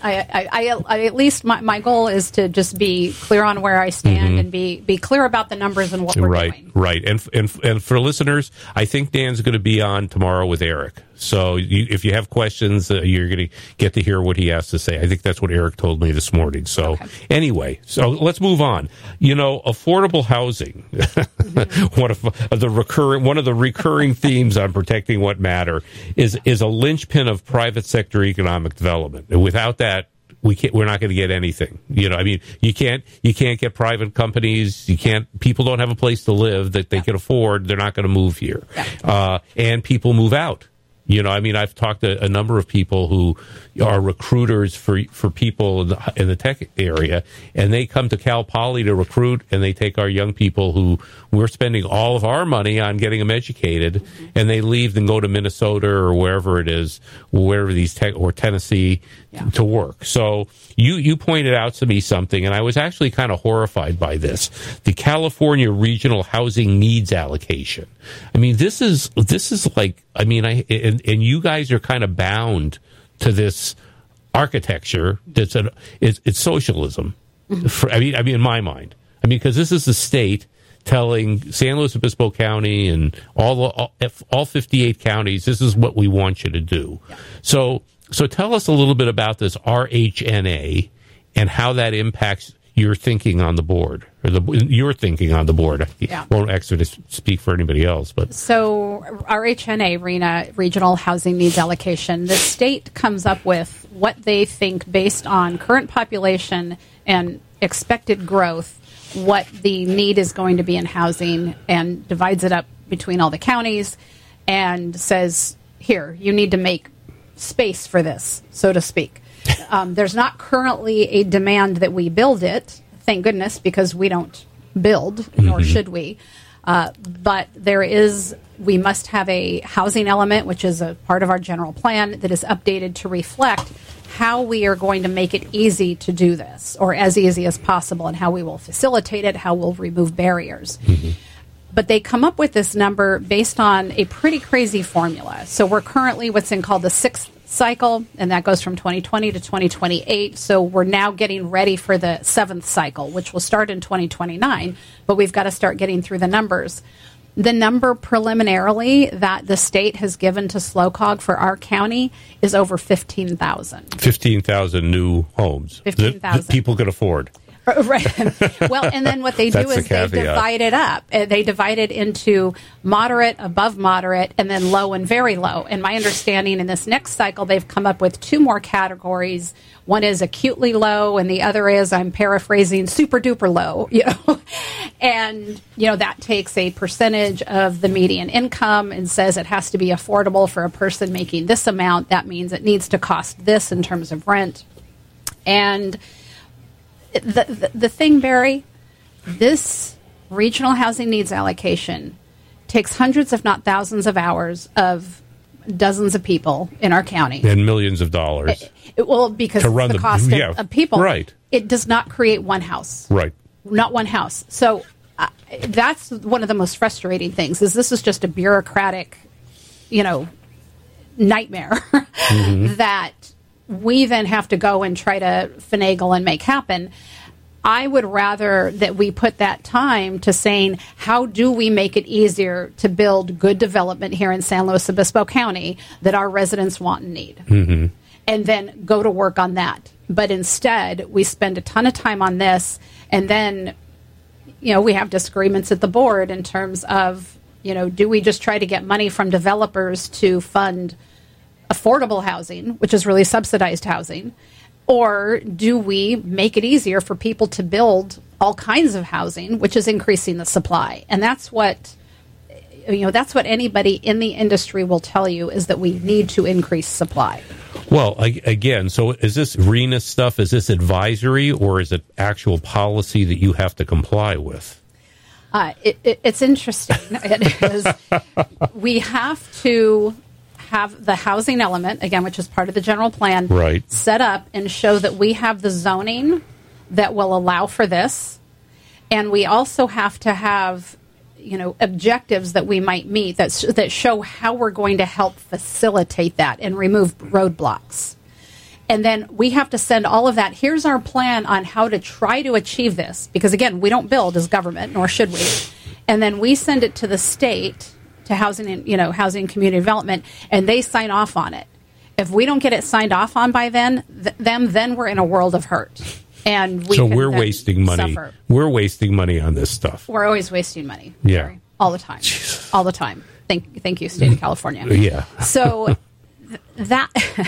S4: I, I, I, I at least my, my goal is to just be clear on where I stand mm-hmm. and be, be clear about the numbers and what we're
S2: right,
S4: doing.
S2: Right, and and and for listeners, I think Dan's going to be on tomorrow with Eric. So you, if you have questions, uh, you're going to get to hear what he has to say. I think that's what Eric told me this morning. So okay. anyway, so let's move on. You know, affordable housing, mm-hmm. one of the recurring one of the recurring themes on Protecting What Matter is is a linchpin of private sector economic development. And without that, we can't, we're not going to get anything. You know, I mean, you can't, you can't get private companies. You can't, people don't have a place to live that they yeah. can afford. They're not going to move here. Yeah. Uh, and people move out. You know, I mean, I've talked to a number of people who are recruiters for for people in the, in the tech area, and they come to Cal Poly to recruit, and they take our young people who we're spending all of our money on getting them educated, mm-hmm. and they leave and go to Minnesota or wherever it is, wherever these tech or Tennessee yeah. to work. So you you pointed out to me something, and I was actually kind of horrified by this: the California Regional Housing Needs Allocation. I mean, this is this is like, I mean, I and, and you guys are kind of bound to this architecture that's an it's, it's socialism. Mm-hmm. For, I mean, I mean, in my mind, I mean, because this is the state telling San Luis Obispo County and all the, all, all fifty-eight counties, this is what we want you to do. Yeah. So, so tell us a little bit about this R H N A and how that impacts your thinking on the board, or the your thinking on the board. Yeah. I won't actually speak for anybody else, but
S4: so R H N A, RHNA, Regional Housing Needs Allocation. The state comes up with what they think based on current population and expected growth, what the need is going to be in housing, and divides it up between all the counties, and says, "Here, you need to make space for this," so to speak. Um, there's not currently a demand that we build it, thank goodness, because we don't build, nor mm-hmm. should we. Uh, but there is, we must have a housing element, which is a part of our general plan, that is updated to reflect how we are going to make it easy to do this, or as easy as possible, and how we will facilitate it, how we'll remove barriers. Mm-hmm. But they come up with this number based on a pretty crazy formula. So we're currently what's in called the sixth cycle, and that goes from twenty twenty to twenty twenty-eight. So we're now getting ready for the seventh cycle, which will start in twenty twenty-nine, but we've got to start getting through the numbers. The number preliminarily that the state has given to SLOCOG for our county is over fifteen thousand.
S2: fifteen thousand new homes
S4: fifteen thousand.
S2: that, that people could afford.
S4: Right. Well, and then what they do is the they divide it up. They divide it into moderate, above moderate, and then low and very low. And my understanding in this next cycle, they've come up with two more categories. One is acutely low, and the other is, I'm paraphrasing, super duper low. You know, and you know that takes a percentage of the median income and says it has to be affordable for a person making this amount. That means it needs to cost this in terms of rent. And The, the the thing, Barry, this regional housing needs allocation takes hundreds, if not thousands, of hours of dozens of people in our county.
S2: And millions of dollars.
S4: It, it, well, because
S2: to run
S4: the, the cost
S2: the,
S4: of,
S2: yeah,
S4: of people.
S2: Right.
S4: It does not create one house.
S2: Right.
S4: Not one house. So uh, that's one of the most frustrating things, is this is just a bureaucratic, you know, nightmare mm-hmm. that we then have to go and try to finagle and make happen. I would rather that we put that time to saying, how do we make it easier to build good development here in San Luis Obispo County that our residents want and need? Mm-hmm. And then go to work on that. But instead, we spend a ton of time on this, and then, you know, we have disagreements at the board in terms of, you know, do we just try to get money from developers to fund affordable housing, which is really subsidized housing, or do we make it easier for people to build all kinds of housing, which is increasing the supply? And that's what, you know, that's what anybody in the industry will tell you, is that we need to increase supply.
S2: Well, again, so is this RHNA stuff, is this advisory, or is it actual policy that you have to comply with?
S4: Uh, it, it, it's interesting. It is, we have to have the housing element, again, which is part of the general plan,
S2: right,
S4: set up and show that we have the zoning that will allow for this. And we also have to have, you know, objectives that we might meet that, that show how we're going to help facilitate that and remove roadblocks. And then we have to send all of that. Here's our plan on how to try to achieve this. Because, again, we don't build as government, nor should we. And then we send it to the state, to housing and, you know, housing and community development, and they sign off on it. If we don't get it signed off on by then, th- them, then we're in a world of hurt. And we
S2: so
S4: can
S2: we're
S4: then
S2: wasting money.
S4: suffer.
S2: We're wasting money on this stuff.
S4: We're always wasting money.
S2: Yeah.
S4: Sorry. All the time. Jesus. All the time. Thank, thank you, State of California.
S2: Yeah.
S4: So th- that,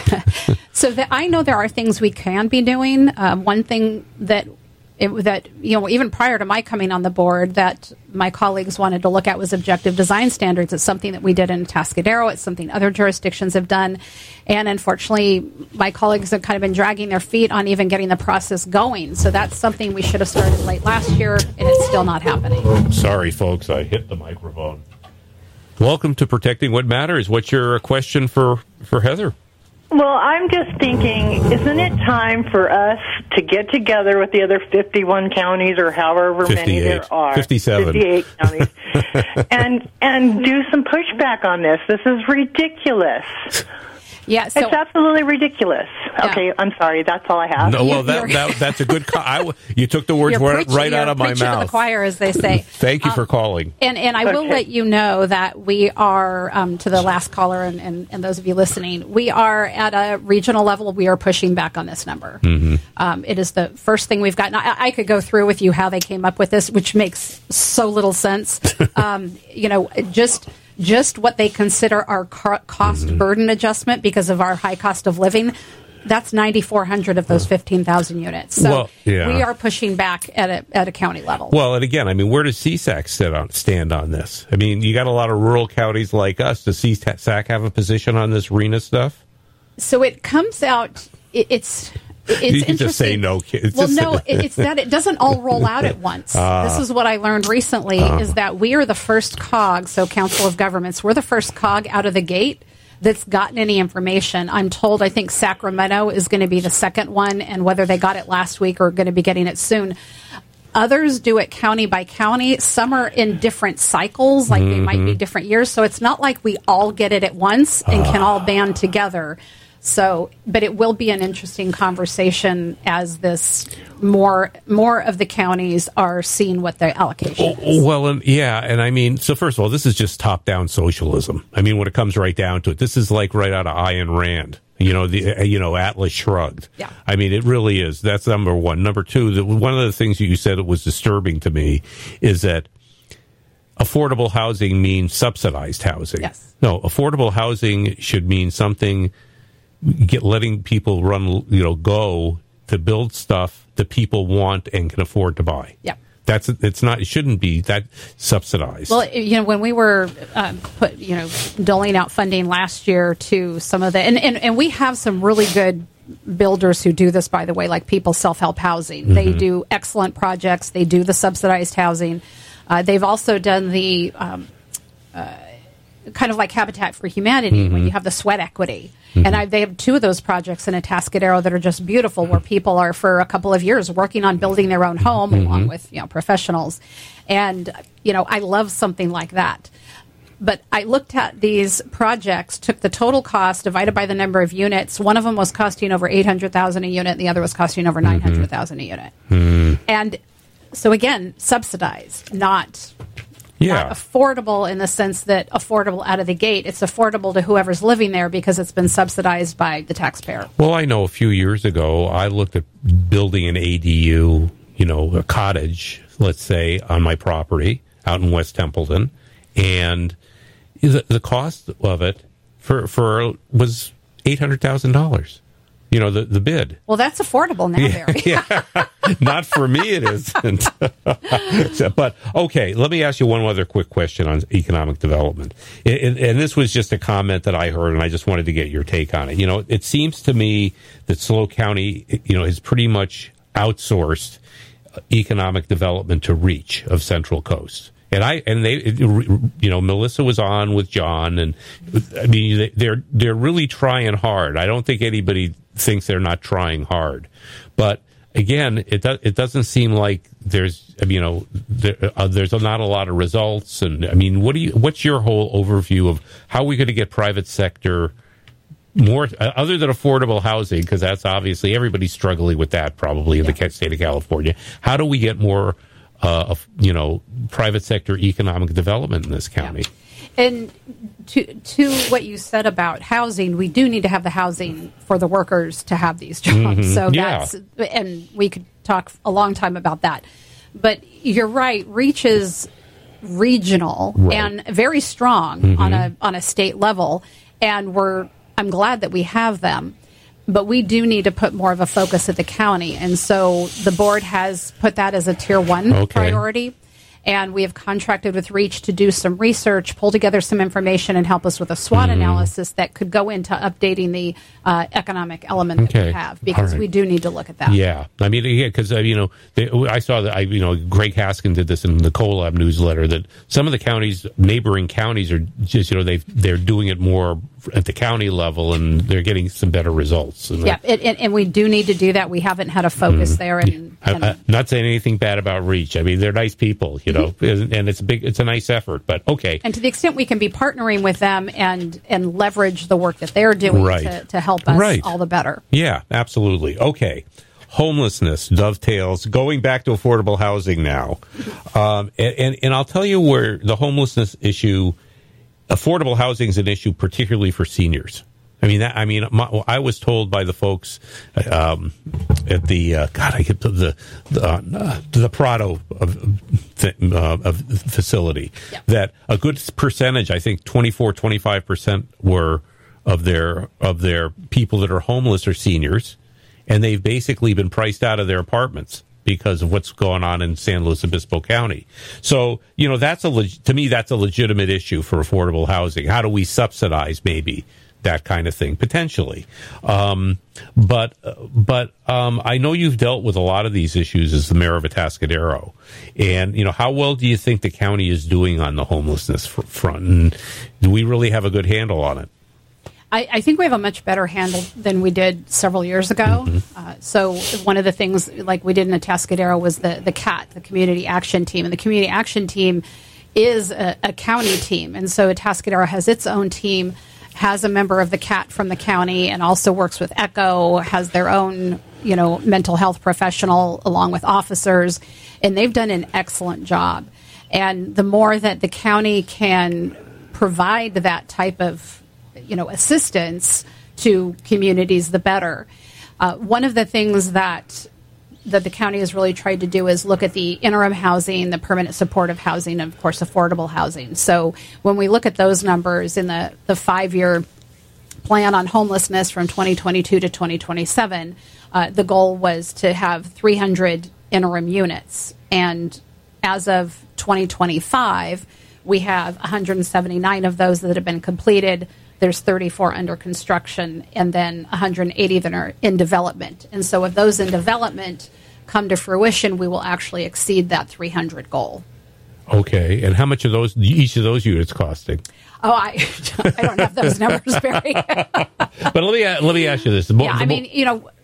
S4: so that I know there are things we can be doing. Um, one thing that it, that you know, even prior to my coming on the board, that my colleagues wanted to look at was objective design standards. It's something that we did in Atascadero. It's something other jurisdictions have done, and unfortunately, my colleagues have kind of been dragging their feet on even getting the process going. So that's something we should have started late last year, and it's still not happening.
S2: Sorry, folks, I hit the microphone. Welcome to Protecting What Matters. What's your question for, for Heather?
S5: Well, I'm just thinking, isn't it time for us to get together with the other fifty-one counties or however many there are?
S2: fifty-seven.
S5: fifty-eight counties. and and do some pushback on this. This is ridiculous.
S4: Yeah, so,
S5: it's absolutely ridiculous.
S4: Yeah.
S5: Okay, I'm sorry. That's all I have.
S2: No, well, that, that that's a good. Co- I, you took the words right,
S4: preaching,
S2: right out of my
S4: to
S2: mouth.
S4: The choir, as they say.
S2: Thank you
S4: um,
S2: for calling.
S4: And and I
S5: okay.
S4: will let you know that we are, um, to the last caller and, and, and those of you listening, we are at a regional level. We are pushing back on this number. Mm-hmm. Um, it is the first thing we've gotten. I, I could go through with you how they came up with this, which makes so little sense. um, you know, just. Just what they consider our cost mm-hmm. burden adjustment because of our high cost of living, that's nine thousand four hundred of those fifteen thousand units. So
S2: well, yeah.
S4: we are pushing back at a, at a county level.
S2: Well, and again, I mean, where does C SAC sit on, stand on this? I mean, you got a lot of rural counties like us. Does C SAC have a position on this R E N A stuff?
S4: So it comes out, it, it's... It's
S2: you can just say no. It's
S4: well,
S2: just
S4: no, it's that it doesn't all roll out at once. Uh, this is what I learned recently, uh, is that we are the first cog, so Council of Governments, we're the first cog out of the gate that's gotten any information. I'm told, I think Sacramento is going to be the second one, and whether they got it last week or going to be getting it soon. Others do it county by county. Some are in different cycles, like mm-hmm. they might be different years. So it's not like we all get it at once and uh, can all band together. So, but it will be an interesting conversation as this more more of the counties are seeing what their allocation is.
S2: Well, and, yeah, and I mean, so first of all, this is just top-down socialism. I mean, when it comes right down to it, this is like right out of Ayn Rand. You know, the you know Atlas Shrugged.
S4: Yeah.
S2: I mean, it really is. That's number one. Number two, the, one of the things you said that was disturbing to me is that affordable housing means subsidized housing.
S4: Yes.
S2: No, affordable housing should mean something. Get letting people run, you know, go to build stuff that people want and can afford to buy.
S4: Yeah,
S2: that's it's not. It shouldn't be that subsidized.
S4: Well, you know, when we were um, put, you know, doling out funding last year to some of the, and, and, and we have some really good builders who do this, by the way, like People Self Help Housing. Mm-hmm. They do excellent projects. They do the subsidized housing. Uh, they've also done the. Um, uh, kind of like Habitat for Humanity, mm-hmm. when you have the sweat equity. Mm-hmm. And I, they have two of those projects in Atascadero that are just beautiful, where people are for a couple of years working on building their own home, mm-hmm. along with, you know, professionals. And, you know, I love something like that. But I looked at these projects, took the total cost divided by the number of units. One of them was costing over eight hundred thousand dollars a unit, and the other was costing over nine hundred thousand dollars a unit. Mm-hmm. And so, again, subsidized, not...
S2: Yeah.
S4: Not affordable in the sense that affordable out of the gate. It's affordable to whoever's living there because it's been subsidized by the taxpayer.
S2: Well, I know a few years ago, I looked at building an A D U, you know, a cottage, let's say, on my property out in West Templeton, and the, the cost of it for for was eight hundred thousand dollars. You know, the, the bid.
S4: Well, that's affordable now, Barry.
S2: Yeah, yeah. Not for me, it isn't. So, but, okay, let me ask you one other quick question on economic development. And, and this was just a comment that I heard, and I just wanted to get your take on it. You know, it seems to me that SLO County, you know, has pretty much outsourced economic development to REACH of Central Coast. And I and they, you know, Melissa was on with John, and I mean, they're they're really trying hard. I don't think anybody thinks they're not trying hard, but again, it does it doesn't seem like there's you know there, uh, there's not a lot of results. And I mean, what do you what's your whole overview of how we're going to get private sector more, uh, other than affordable housing, because that's obviously everybody's struggling with that probably in yeah. the state of California. How do we get more, uh, of, you know, private sector economic development in this county?
S4: Yeah. And to to what you said about housing, we do need to have the housing for the workers to have these jobs. Mm-hmm. So
S2: yeah.
S4: that's, and we could talk a long time about that. But you're right, REACH is regional right. and very strong mm-hmm. on a on a state level, and we're I'm glad that we have them. But we do need to put more of a focus at the county, and so the board has put that as a tier one
S2: okay.
S4: priority. And we have contracted with REACH to do some research, pull together some information, and help us with a SWOT mm. analysis that could go into updating the uh, economic element
S2: okay.
S4: that we have, because right. we do need to look at that.
S2: Yeah, I mean, yeah, because uh, you know, they, I saw that. I you know, Greg Haskin did this in the CoLab newsletter that some of the counties, neighboring counties, are just you know they they're doing it more at the county level, and they're getting some better results. And
S4: yeah, it, and, and we do need to do that. We haven't had a focus mm. there, and, and
S2: I, I'm not saying anything bad about REACH. I mean, they're nice people, you know, and it's a big, it's a nice effort. But okay,
S4: and to the extent we can be partnering with them and and leverage the work that they're doing
S2: right.
S4: to, to help us,
S2: right.
S4: all the better.
S2: Yeah, absolutely. Okay, homelessness dovetails. Going back to affordable housing now, um, and, and and I'll tell you where the homelessness issue, affordable housing is an issue, particularly for seniors. I mean, that, I mean, my, I was told by the folks um, at the uh, God, I get the the the, uh, the Prado of, uh, of facility yep. that a good percentage, I think twenty-four, twenty-five percent were of their of their people that are homeless are seniors, and they've basically been priced out of their apartments because of what's going on in San Luis Obispo County. So, you know, that's a leg- to me that's a legitimate issue for affordable housing. How do we subsidize maybe that kind of thing potentially? Um, but but um, I know you've dealt with a lot of these issues as the mayor of Atascadero, and you know, how well do you think the county is doing on the homelessness fr- front? And do we really have a good handle on it?
S4: I, I think we have a much better handle than we did several years ago. Mm-hmm. Uh, so one of the things like we did in Atascadero was the, the C A T, the Community Action Team. And the Community Action Team is a, a county team. And so Atascadero has its own team, has a member of the C A T from the county, and also works with ECHO, has their own, you know, mental health professional along with officers. And they've done an excellent job. And the more that the county can provide that type of you know, assistance to communities, the better. Uh, one of the things that that the county has really tried to do is look at the interim housing, the permanent supportive housing, and of course, affordable housing. So when we look at those numbers in the, the five-year plan on homelessness from twenty twenty-two to twenty twenty-seven, uh, the goal was to have three hundred interim units. And as of twenty twenty-five, we have one hundred seventy-nine of those that have been completed. There's thirty-four under construction, and then one hundred eighty that are in development. And so if those in development come to fruition, we will actually exceed that three hundred goal.
S2: Okay. And how much are those, each of those units costing?
S4: Oh, I I don't have those numbers, Barry.
S2: But let me let me ask you this. The
S4: yeah, I mean, you know,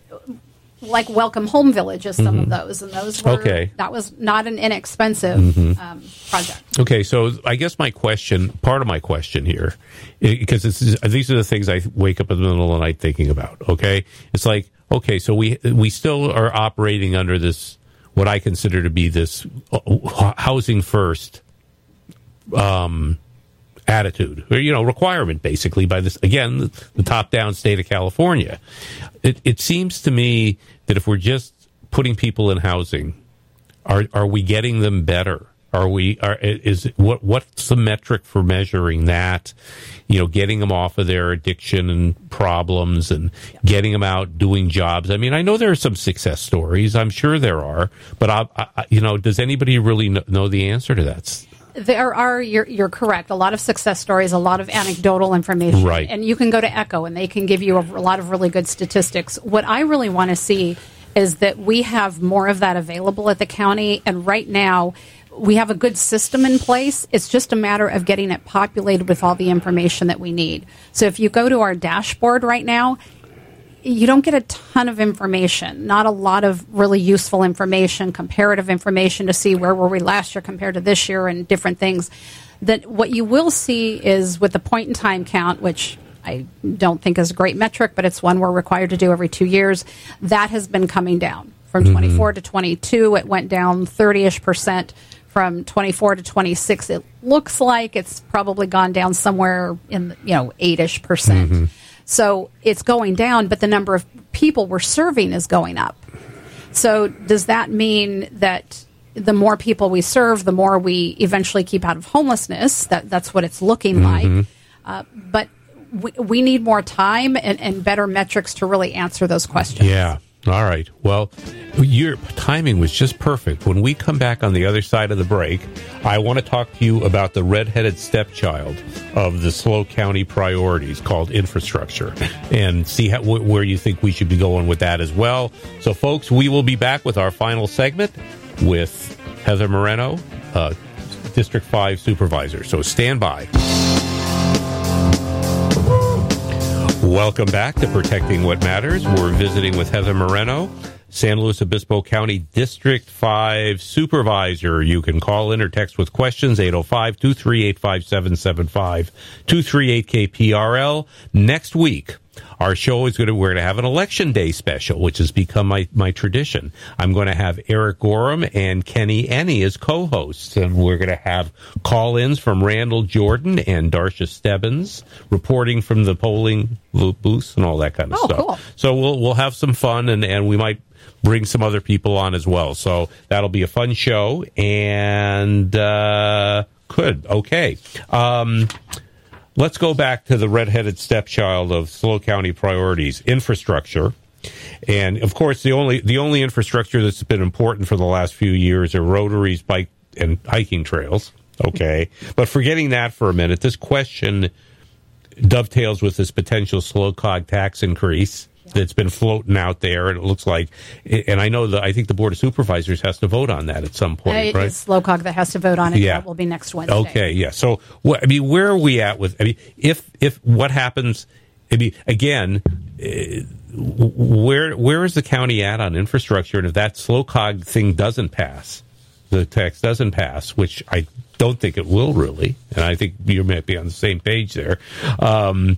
S4: like Welcome Home Village is some mm-hmm. of those, and those were,
S2: okay.
S4: that was not an inexpensive mm-hmm. um, project.
S2: Okay, so I guess my question, part of my question here, because this is, these are the things I wake up in the middle of the night thinking about, okay? It's like, okay, so we we still are operating under this, what I consider to be this housing first um attitude, or, you know, requirement, basically, by this, again, the, the top-down state of California. It, it seems to me that if we're just putting people in housing, are are we getting them better? Are we? Are is what what's the metric for measuring that? You know, getting them off of their addiction and problems, and getting them out doing jobs. I mean, I know there are some success stories. I'm sure there are, but I, I, you know, does anybody really know the answer to that?
S4: There are, you're, you're correct, a lot of success stories, a lot of anecdotal information.
S2: Right.
S4: And you can go to ECHO, and they can give you a, a lot of really good statistics. What I really want to see is that we have more of that available at the county. And right now, we have a good system in place. It's just a matter of getting it populated with all the information that we need. So if you go to our dashboard right now, you don't get a ton of information, not a lot of really useful information, comparative information to see where were we last year compared to this year and different things. That what you will see is with the point in time count, which I don't think is a great metric, but it's one we're required to do every two years. That has been coming down. From mm-hmm. twenty-four to twenty-two, it went down thirty-ish percent. From twenty-four to twenty-six, it looks like it's probably gone down somewhere in, you know, eight-ish percent. Mm-hmm. So it's going down, but the number of people we're serving is going up. So does that mean that the more people we serve, the more we eventually keep out of homelessness? That That's what it's looking mm-hmm. like. Uh, but we, we need more time and, and better metrics to really answer those questions.
S2: Yeah. All right. Well, your timing was just perfect. When we come back on the other side of the break, I want to talk to you about the redheaded stepchild of the SLO County priorities called infrastructure, and see how, wh- where you think we should be going with that as well. So, folks, we will be back with our final segment with Heather Moreno, uh, District five Supervisor. So stand by. Welcome back to Protecting What Matters. We're visiting with Heather Moreno, San Luis Obispo County District five Supervisor. You can call in or text with questions, eight oh five, two three eight, five seven seven five, two three eight K P R L. Next week, our show is going to, we're going to have an election day special, which has become my, my tradition. I'm going to have Eric Gorham and Kenny Enney as co-hosts, and we're going to have call-ins from Randall Jordan and Darcia Stebbins, reporting from the polling booths and all that kind of
S4: oh,
S2: stuff.
S4: Cool.
S2: So we'll, we'll have some fun, and, and we might bring some other people on as well. So that'll be a fun show, and, uh, good. Okay. Um, Let's go back to the redheaded stepchild of SLO County priorities, infrastructure. And, of course, the only the only infrastructure that's been important for the last few years are rotaries, bike, and hiking trails. Okay. But forgetting that for a minute, this question dovetails with this potential SLO C O G tax increase that's been floating out there, and it looks like, and I know that I think the Board of Supervisors has to vote on that at some point,
S4: it
S2: right?
S4: It's SLO C O G that has to vote on it.
S2: Yeah.
S4: That will be next Wednesday.
S2: Okay, yeah. So, what, I mean, where are we at with? I mean, if if what happens? I mean, again, uh, where where is the county at on infrastructure? And if that SLO C O G thing doesn't pass, the tax doesn't pass, which I don't think it will really, and I think you might be on the same page there. Um,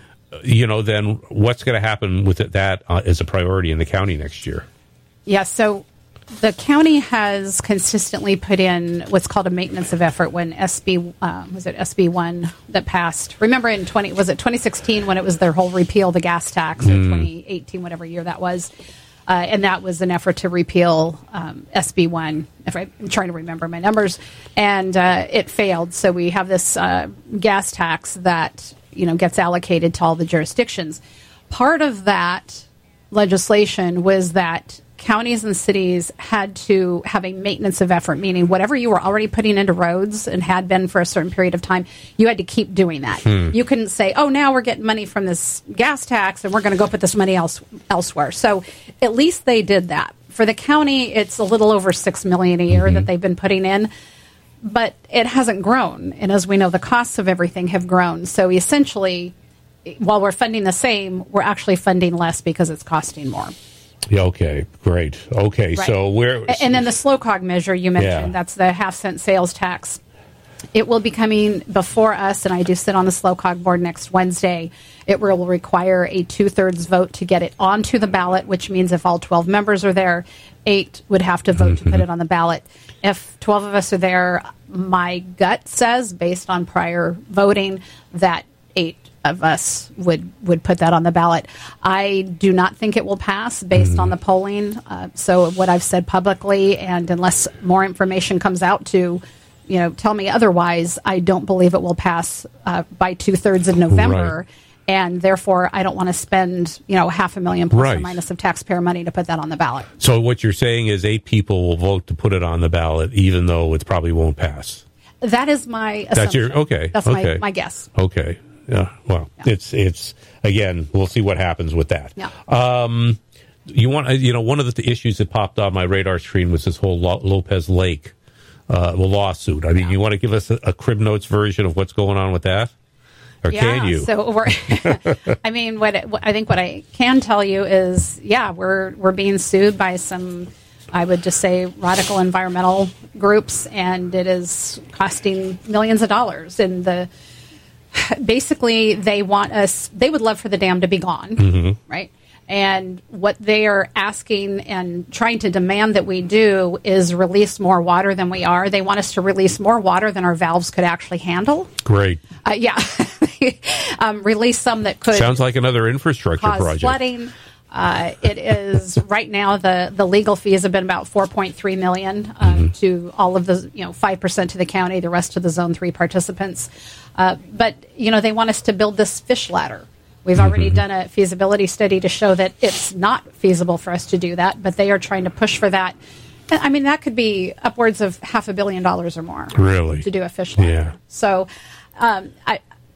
S2: you know, then what's going to happen with it, that uh, as a priority in the county next year?
S4: Yeah, so the county has consistently put in what's called a maintenance of effort when S B, uh, was it S B one that passed? Remember in twenty, was it twenty sixteen when it was their whole repeal the gas tax, or mm. twenty eighteen, whatever year that was? Uh, and that was an effort to repeal um, S B one. If I, I'm trying to remember my numbers. And uh, it failed. So we have this uh, gas tax that, you know, gets allocated to all the jurisdictions. Part of that legislation was that counties and cities had to have a maintenance of effort, meaning whatever you were already putting into roads and had been for a certain period of time, you had to keep doing that. Hmm. You couldn't say, oh, now we're getting money from this gas tax and we're going to go put this money else elsewhere. So at least they did that. For the county, it's a little over six million dollars a year mm-hmm. that they've been putting in, but it hasn't grown. And as we know, the costs of everything have grown. So essentially, while we're funding the same, we're actually funding less because it's costing more.
S2: Yeah, okay, great. Okay, right. So where...
S4: And then the SLO C O G measure you mentioned, yeah. that's the half-cent sales tax. It will be coming before us, and I do sit on the SLO C O G board next Wednesday. It will require a two-thirds vote to get it onto the ballot, which means if all twelve members are there, eight would have to vote mm-hmm. to put it on the ballot. If twelve of us are there, my gut says, based on prior voting, that eight of us would, would put that on the ballot. I do not think it will pass based mm. on the polling. Uh, so what I've said publicly, and unless more information comes out to, you know, tell me otherwise, I don't believe it will pass uh, by two-thirds in November. Right. And therefore, I don't want to spend, you know, half a million plus right. or minus of taxpayer money to put that on the ballot.
S2: So what you're saying is eight people will vote to put it on the ballot, even though it probably won't pass.
S4: That is my assumption.
S2: That's your, okay.
S4: That's
S2: okay.
S4: my, my guess.
S2: Okay. Yeah, well, yeah. it's it's again. We'll see what happens with that.
S4: Yeah.
S2: Um, you want you know one of the th- issues that popped on my radar screen was this whole Lo- Lopez Lake uh, lawsuit. I mean, yeah. you want to give us a, a Crib Notes version of what's going on with that, or
S4: yeah,
S2: can you?
S4: So we're. I mean, what, what I think what I can tell you is, yeah, we're we're being sued by some, I would just say, radical environmental groups, and it is costing millions of dollars. And the basically, they want us, they would love for the dam to be gone, mm-hmm. right? And what they are asking and trying to demand that we do is release more water than we are. They want us to release more water than our valves could actually handle.
S2: Great.
S4: Uh, yeah. um, release some that could.
S2: Sounds like another infrastructure
S4: cause
S2: project.
S4: Flooding. Uh, it is right now the, the legal fees have been about four point three million dollars um, mm-hmm. to all of the, you know, five percent to the county, the rest to the Zone three participants. Uh, but, you know, they want us to build this fish ladder. We've already mm-hmm. done a feasibility study to show that it's not feasible for us to do that, but they are trying to push for that. I mean, that could be upwards of half a billion dollars or more.
S2: Really?
S4: To do a fish ladder.
S2: Yeah.
S4: So um, I,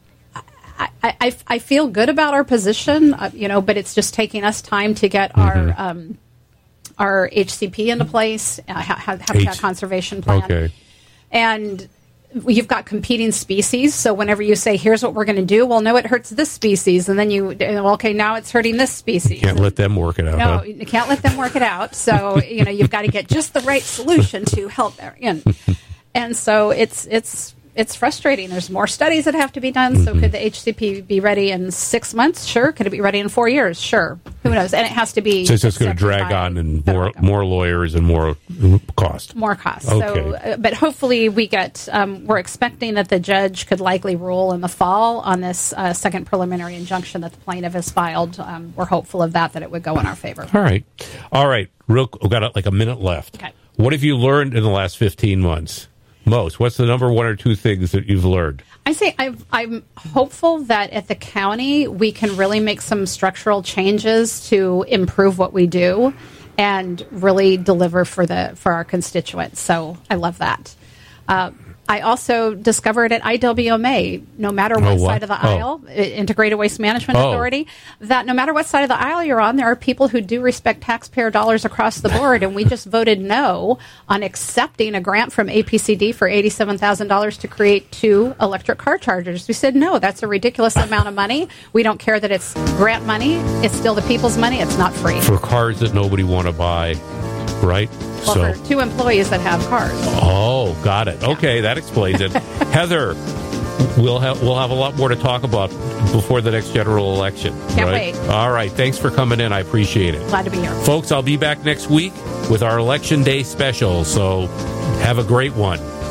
S4: I, I, I feel good about our position, uh, you know, but it's just taking us time to get mm-hmm. our um, our H C P into place, uh, ha- Habitat H- Conservation Plan.
S2: Okay.
S4: And you've got competing species, so whenever you say, here's what we're going to do, well, no, it hurts this species, and then you, well, okay, now it's hurting this species.
S2: Can't let them work it out.
S4: No,
S2: huh?
S4: you can't let them work it out. So, you know, you've got to get just the right solution to help. And, and so it's it's it's frustrating. There's more studies that have to be done. So could the H C P be ready in six months? Sure. Could it be ready in four years? Sure. Who knows? And it has to be.
S2: So it's just going to drag on and more more lawyers and more cost.
S4: More cost.
S2: Okay.
S4: So, uh, but hopefully we get. Um, we're expecting that the judge could likely rule in the fall on this uh, second preliminary injunction that the plaintiff has filed. Um, we're hopeful of that. That it would go in our favor.
S2: All right. All right. Real. We've got like a minute left.
S4: Okay.
S2: What have you learned in the last fifteen months? Most. What's the number one or two things that you've learned?
S4: I say I've, I'm hopeful that at the county we can really make some structural changes to improve what we do and really deliver for the for our constituents. So I love that. Uh, I also discovered at I W M A, no matter what,
S2: oh, what?
S4: side of the
S2: oh.
S4: aisle, Integrated Waste Management
S2: oh.
S4: Authority, that no matter what side of the aisle you're on, there are people who do respect taxpayer dollars across the board. And we just voted no on accepting a grant from A P C D for eighty-seven thousand dollars to create two electric car chargers. We said, no, that's a ridiculous amount of money. We don't care that it's grant money. It's still the people's money. It's not free.
S2: For cars that nobody want to buy, right?
S4: Well,
S2: so.
S4: for two employees that have cars.
S2: Oh, got it. Okay, that explains it. Heather, we'll have we'll have a lot more to talk about before the next general election.
S4: Can't
S2: right?
S4: wait.
S2: All right, thanks for coming in. I appreciate it.
S4: Glad to be here.
S2: Folks, I'll be back next week with our Election Day special, so have a great one.